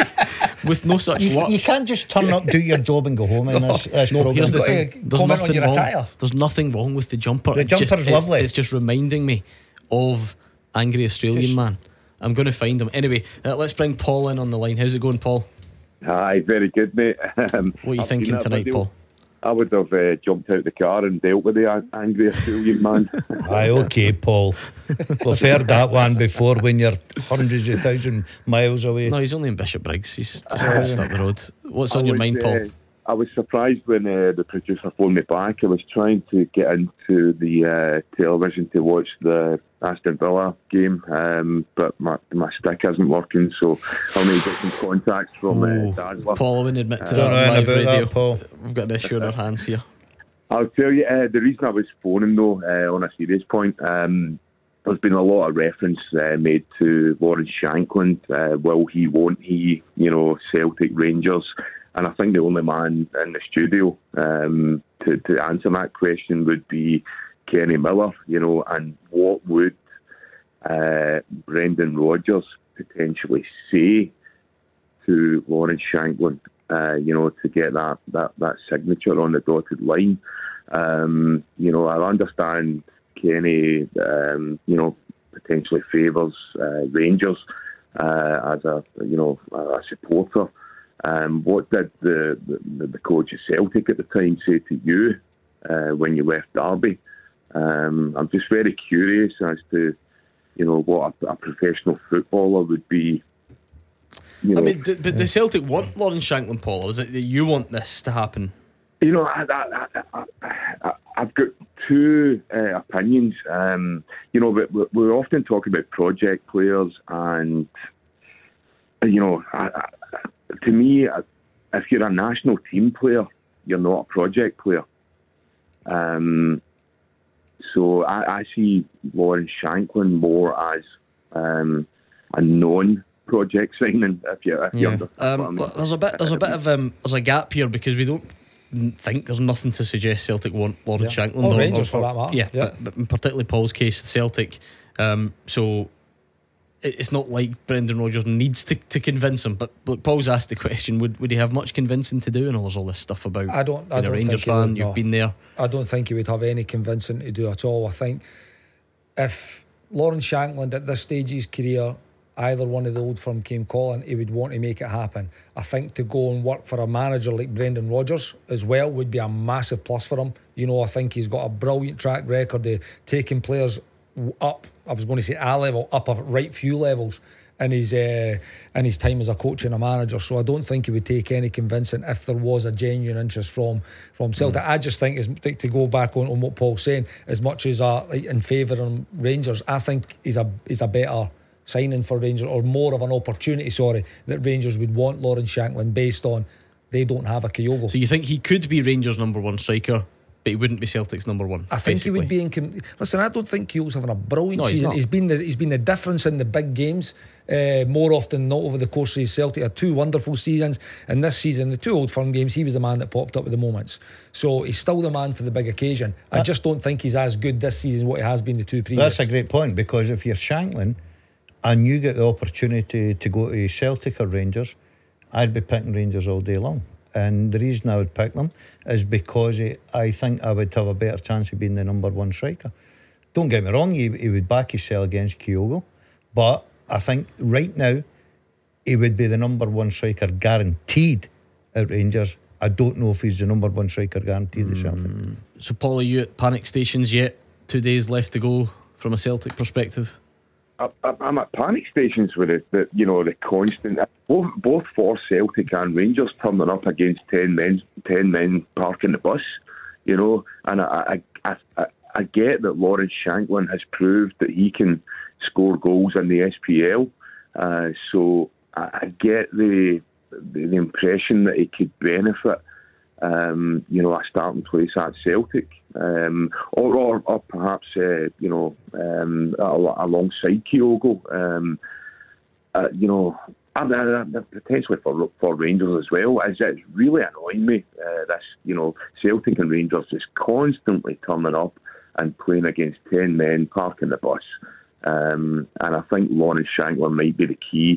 With no such You, luck. you can't just turn up, do your job, and go home in this, this No, programme. here's the Got thing. to There's comment on nothing your wrong. attire. There's nothing wrong with the jumper. The It just- jumper's it's- lovely. It's just reminding me of angry Australian Just- man. I'm going to find him anyway. Uh, let's bring Paul in on the line. How's it going, Paul? Hi, very good, mate. Um, What are you I've thinking seen that tonight, video. Paul? I would have uh, jumped out the car and dealt with the an- angry Australian man. Aye, okay, Paul. We've heard that one before when you're hundreds of thousand miles away. No, he's only in Bishop Briggs. He's just, just up the road. What's on I your was, mind, Paul? Uh, I was surprised when uh, the producer phoned me back. I was trying to get into the uh, television to watch the Aston Villa game, um, but my my stick isn't working, so I'll need to get some contacts from uh, Dazzler. Paul, I wouldn't admit to Uh, that Don't know on live anything about radio. that, Paul. We've got an issue on our hands here. I'll tell you, uh, the reason I was phoning though, uh, on a serious point, um, there's been a lot of reference uh, made to Lawrence Shankland. Uh, will he, won't he, you know, Celtic, Rangers. And I think the only man in the studio um, to, to answer that question would be Kenny Miller, you know, and what would uh, Brendan Rodgers potentially say to Lawrence Shankland, uh, you know, to get that, that, that signature on the dotted line. Um, you know, I understand Kenny, um, you know, potentially favours uh, Rangers uh, as a, you know, a supporter. Um, what did the, the, the coach of Celtic at the time say to you uh, when you left Derby? Um, I'm just very curious as to, you know, what a, a professional footballer would be. You know, I mean, d- but the Celtic want Lawrence Shankland, Paul, or is it that you want this to happen? You know, I, I, I, I, I've got two uh, opinions. Um, you know, we, we often talk about project players, and you know, I, I, to me, if you're a national team player, you're not a project player. Um, so I, I see Lawrence Shankland more as um, a non-project signing. If you, if you Yeah. understand what I Um, mean. there's a bit. There's a bit of um, there's a gap here because we don't think there's nothing to suggest Celtic want Lawrence Yeah. Shankland Or Rangers for that matter. Yeah, Yeah. But, but in particularly Paul's case, Celtic. Um, so it- it's not like Brendan Rodgers needs to, to convince him. But look, Paul's asked the question: Would would he have much convincing to do? And there's all this stuff about. I don't. I being a don't Rangers think he fan. would, You've no. been there. I don't think he would have any convincing to do at all. I think if Lawrence Shankland at this stage of his career, either one of the old firm came calling, he would want to make it happen. I think to go and work for a manager like Brendan Rodgers as well would be a massive plus for him. You know, I think he's got a brilliant track record of taking players up. I was going to say A level, up a right few levels in his uh, in his time as a coach and a manager. So I don't think he would take any convincing if there was a genuine interest from from Celtic. Mm. I just think, as to go back on, on what Paul's saying, as much as uh, like in favour of Rangers, I think he's a he's a better signing for Rangers, or more of an opportunity, sorry, that Rangers would want Lawrence Shankland based on they don't have a Kyogo. So you think he could be Rangers' number one striker, but he wouldn't be Celtic's number one? I think basically. he would be in. Com- Listen, I don't think Kyogo's having a brilliant No, he's season. not. He's been the he's been the difference in the big games uh, more often than not over the course of his Celtic. Had two wonderful seasons, and this season, the two Old Firm games, he was the man that popped up with the moments. So he's still the man for the big occasion. I just don't think he's as good this season as what he has been the two previous. That's a great point, because if you're Shankland and you get the opportunity to go to Celtic or Rangers, I'd be picking Rangers all day long. And the reason I would pick them is because he, I think I would have a better chance of being the number one striker. Don't get me wrong, he, he would back himself against Kyogo, but I think right now he would be the number one striker guaranteed at Rangers. I don't know if he's the number one striker guaranteed at Celtic. So Paul, are you at panic stations yet? Two days left to go from a Celtic perspective. I, I- I'm at panic stations with it, the, you know, the constant, both, both for Celtic and Rangers turning up against ten men, ten men parking the bus, you know, and I, I, I, I, I get that Lawrence Shankland has proved that he can score goals in the S P L, uh, so I, I get the, the the impression that he could benefit, um, you know, a starting place at Celtic, um, or, or or perhaps uh, you know, um, al- alongside Kyogo, um, uh, you know, and uh, potentially for for Rangers as well. Is it's really annoying me, uh, this, you know, Celtic and Rangers just constantly turning up and playing against ten men, parking the bus, um, and I think Lawrence Shankland might be the key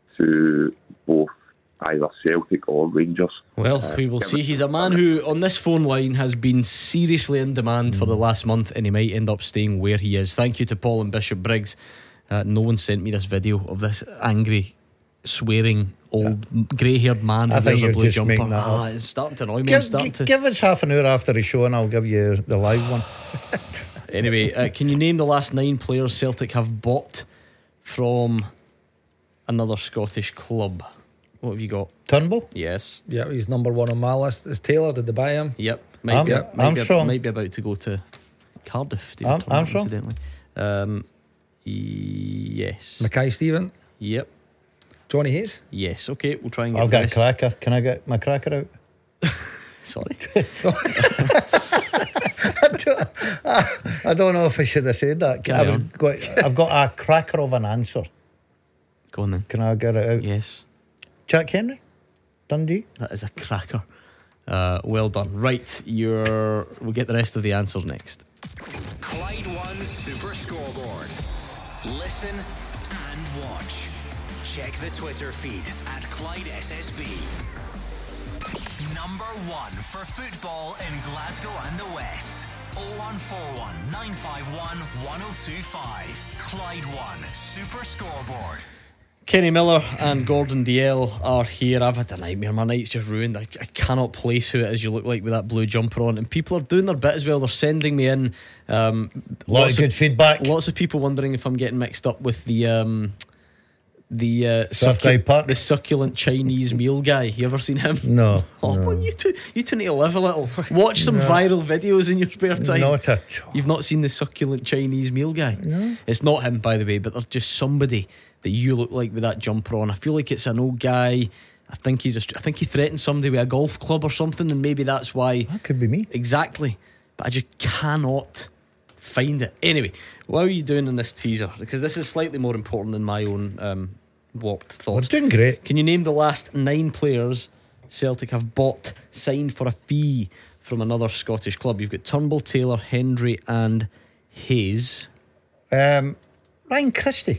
to both either Celtic or Rangers. Well, Uh, we will give see. it- He's a man who, on this phone line, has been seriously in demand for the last month, and he might end up staying where he is. Thank you to Paul and Bishop Briggs. Uh, no one sent me this video of this angry, swearing, old, grey-haired man who I think wears a you're blue just jumper. making that Ah, up. it's starting to annoy me. I'm Give, starting gi- to... give us half an hour after the show and I'll give you the live one. Anyway, uh, can you name the last nine players Celtic have bought from another Scottish club? What have you got? Turnbull? Yes. Yeah, he's number one on my list. Is Taylor? Did they buy him? Yep. Might Arm- be, yep. might, be, Armstrong. might be about to go to Cardiff. David Arm- Turnbull, Armstrong? incidentally. Um, yes. Mackay Steven? Yep. Johnny Hayes? Yes. Okay, we'll try and get I've the got a rest. cracker. Can I get my cracker out? Sorry. I, don't, I, I don't know if I should have said that. Carry I've on. got, I've got a cracker of an answer. Go on then. Can I get it out? Yes. Jack Henry? Dundee? That is a cracker. Uh, well done. Right, you're. We'll get the rest of the answers next. Clyde One Super Scoreboard. Listen and watch. Check the Twitter feed at Clyde S S B. Number one for football in Glasgow and the West. oh one four one, nine five one, one oh two five. Clyde One Super Scoreboard. Kenny Miller and Gordon Dalziel are here. I've had a nightmare. My night's just ruined. I, I cannot place who it is you look like with that blue jumper on. And people are doing their bit as well. They're sending me in um, lot lots of good feedback. Lots of people wondering if I'm getting mixed up with the um, the uh, South Guy Park. the succulent Chinese meal guy. You ever seen him? No. Oh, no. well, you two, you two need to live a little. Watch some No. viral videos in your spare time. Not at all. You've not seen the succulent Chinese meal guy? No. It's not him, by the way, but there's just somebody that you look like with that jumper on. I feel like it's an old guy. I think he's a, I think he threatened somebody with a golf club or something, and maybe that's why. That could be me. Exactly. But I just cannot find it. Anyway, what are you doing in this teaser? Because this is slightly more important than my own um, warped thoughts. We're doing great. Can you name the last nine players Celtic have bought, signed for a fee from another Scottish club? You've got Turnbull, Taylor, Hendry and Hayes. Um, Ryan Christie.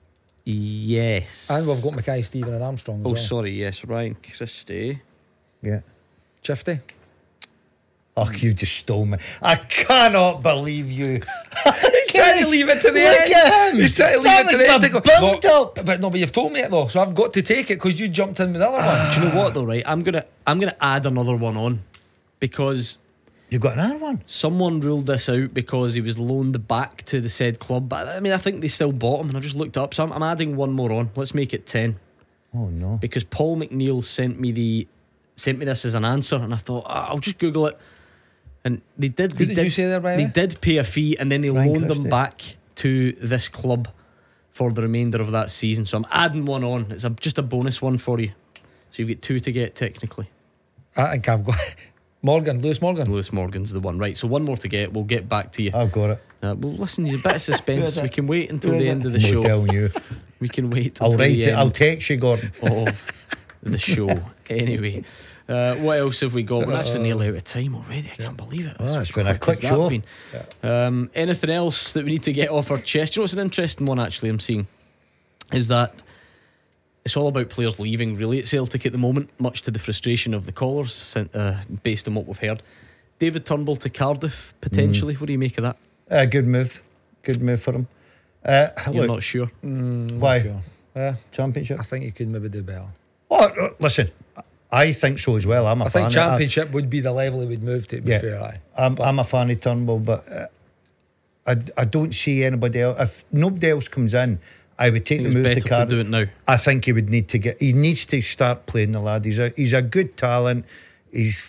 Yes. And we've got Mackay Steven and Armstrong as Oh, well. sorry, yes, Ryan Christie. Yeah. Chifty? Oh, you just stole me. I cannot believe you. He's trying to leave it to the Look end. at him. He's trying to leave That it to was the end. the to go, build no, up. But no, but you've told me it though, so I've got to take it because you jumped in with the other one. Do you know what though, right? I'm gonna I'm gonna add another one on because you've got another one. Someone ruled this out because he was loaned back to the said club. But I mean, I think they still bought him, and I've just looked up. So I'm, I'm adding one more on. Let's make it ten. Oh no! Because Paul McNeil sent me the sent me this as an answer, and I thought ah, I'll just Google it. And they did. They Who did did you say there, by the They way? did pay a fee, and then they Ryan loaned Christie. them back to this club for the remainder of that season. So I'm adding one on. It's a, just a bonus one for you. So you've got two to get technically. I think I've got Morgan, Lewis Morgan. Lewis Morgan's the one, right? So one more to get. We'll get back to you. I've got it. Uh, well, listen, there's a bit of suspense. We can wait until Who is the it? end of the I'm not show. telling you. We can wait I'll until write the it. end I'll text you, Gordon. of the show. Anyway, uh, what else have we got? We're actually nearly out of time already. I can't believe it. Oh, How it's been a quick quick has that show. been? Um, anything else that we need to get off our chest? You know what's an interesting one actually I'm seeing is that it's all about players leaving really at Celtic at the moment, much to the frustration of the callers uh, based on what we've heard. David Turnbull to Cardiff potentially. Mm. What do you make of that? Uh, good move. Good move for him. Uh, You're look, not sure? Mm, Why? Not sure. Yeah, Championship? I think you could maybe do better. Oh, uh, listen, I think so as well. I'm a I fan think of Championship would be the level he would move to, to be Yeah. fair. Aye. I'm, I'm a fan of Turnbull, but uh, I, I don't see anybody else. If nobody else comes in, I would take I the think move it's to better to Cardiff. do it now. I think he would need to get. He needs to start playing the lad. He's a he's a good talent. He's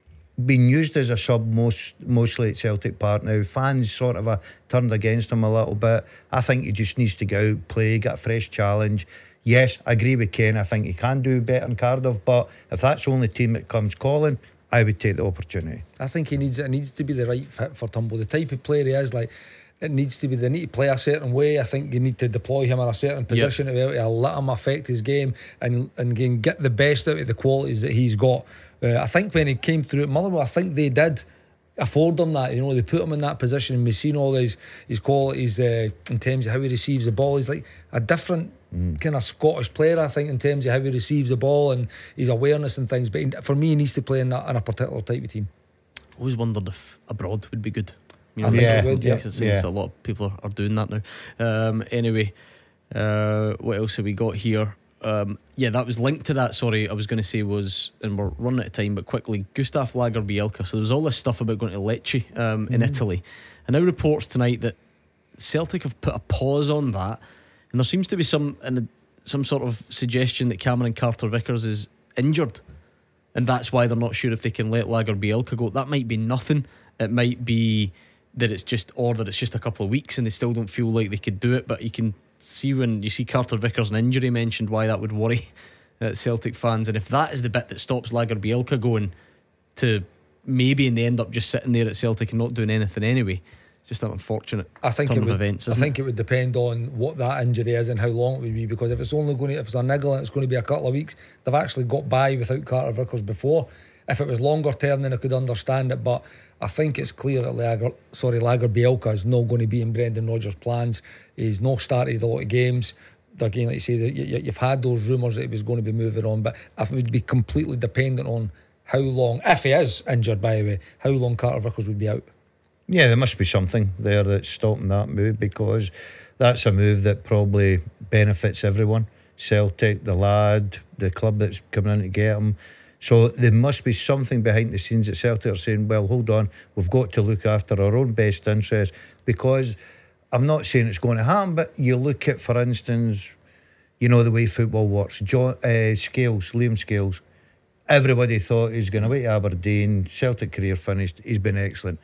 been used as a sub most mostly at Celtic Park now. Fans sort of uh, turned against him a little bit. I think he just needs to go out, play, get a fresh challenge. Yes, I agree with Ken. I think he can do better in Cardiff, but if that's the only team that comes calling, I would take the opportunity. I think he needs it needs to be the right fit for Turnbull. The type of player he is, like it needs to be. They need to play a certain way. I think you need to deploy him in a certain position to be able to let him affect his game and and again, get the best out of the qualities that he's got. Uh, I think when he came through at Motherwell, I think they did afford him that. You know, they put him in that position, and we've seen all his his qualities uh, in terms of how he receives the ball. He's like a different mm. kind of Scottish player, I think, in terms of how he receives the ball and his awareness and things. But he, for me, he needs to play in, that, in a particular type of team. Always wondered if abroad would be good. You I think yeah. it would, yeah. It seems yeah. a lot of people are, are doing that now. Um, anyway, uh, what else have we got here? Um, yeah, that was linked to that. Sorry, I was going to say was, and we're running out of time, but quickly, Gustav Lagerbielke. So there was all this stuff about going to Lecce um, in mm. Italy, and now reports tonight that Celtic have put a pause on that, and there seems to be some, and some sort of suggestion that Cameron Carter-Vickers is injured, and that's why they're not sure if they can let Lager Bielka go. That might be nothing. It might be that it's just, or that it's just a couple of weeks and they still don't feel like they could do it. But you can see, when you see Carter-Vickers and injury mentioned, why that would worry uh, Celtic fans. And if that is the bit that stops Lager Bielka going to maybe, and they end up just sitting there at Celtic and not doing anything anyway, it's just an unfortunate I think turn it of would, events. I Isn't think it? it would depend on what that injury is and how long it would be, because if it's only going to, if it's a niggle and it's going to be a couple of weeks, they've actually got by without Carter-Vickers before. If it was longer term, then I could understand it, but I think it's clear that Lager, sorry, Lager Bielka is not going to be in Brendan Rodgers' plans. He's not started a lot of games. Again, like you say, you, you've had those rumours that he was going to be moving on, but it would be completely dependent on how long, if he is injured, by the way, how long Carter-Vickers would be out. Yeah, there must be something there that's stopping that move, because that's a move that probably benefits everyone. Celtic, the lad, the club that's coming in to get him. So there must be something behind the scenes that Celtic are saying, well, hold on, we've got to look after our own best interest, because I'm not saying it's going to happen, but you look at, for instance, you know the way football works. John, uh, Scales, Liam Scales, everybody thought he was going away to Aberdeen, Celtic career finished, he's been excellent.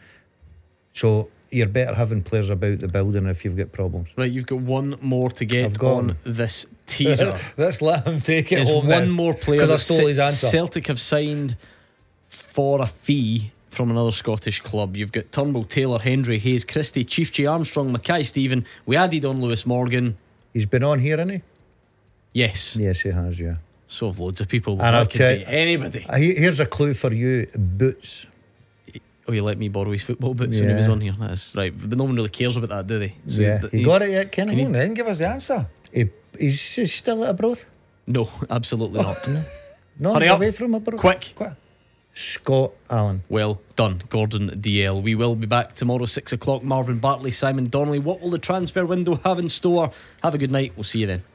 So you're better having players about the building if you've got problems. Right, you've got one more to get I've got on him. this teaser. Let's let him take it There's home. one then, more player 'cause I that stole his Ce- answer. Celtic have signed for a fee from another Scottish club. You've got Turnbull, Taylor, Hendry, Hayes, Christie, Chief J Armstrong, Mackay Stephen. We added on Lewis Morgan. He's been on here, hasn't he? Yes. Yes, he has, yeah. So have loads of people. And I'll That could tell- be anybody. Uh, he- Here's a clue for you: boots. Oh, you let me borrow his football boots when he Yeah. was on here. That's right. But no one really cares about that, do they? So Yeah, th- you got it yet, Kenny? Can you- Come on then, give us the answer. He, he's, he's still at Arbroath? No, absolutely not. No, Hurry he's up. away from Arbroath. Quick. Scott Allen. Well done, Gordon D L. We will be back tomorrow, six o'clock. Marvin Bartley, Simon Donnelly. What will the transfer window have in store? Have a good night. We'll see you then.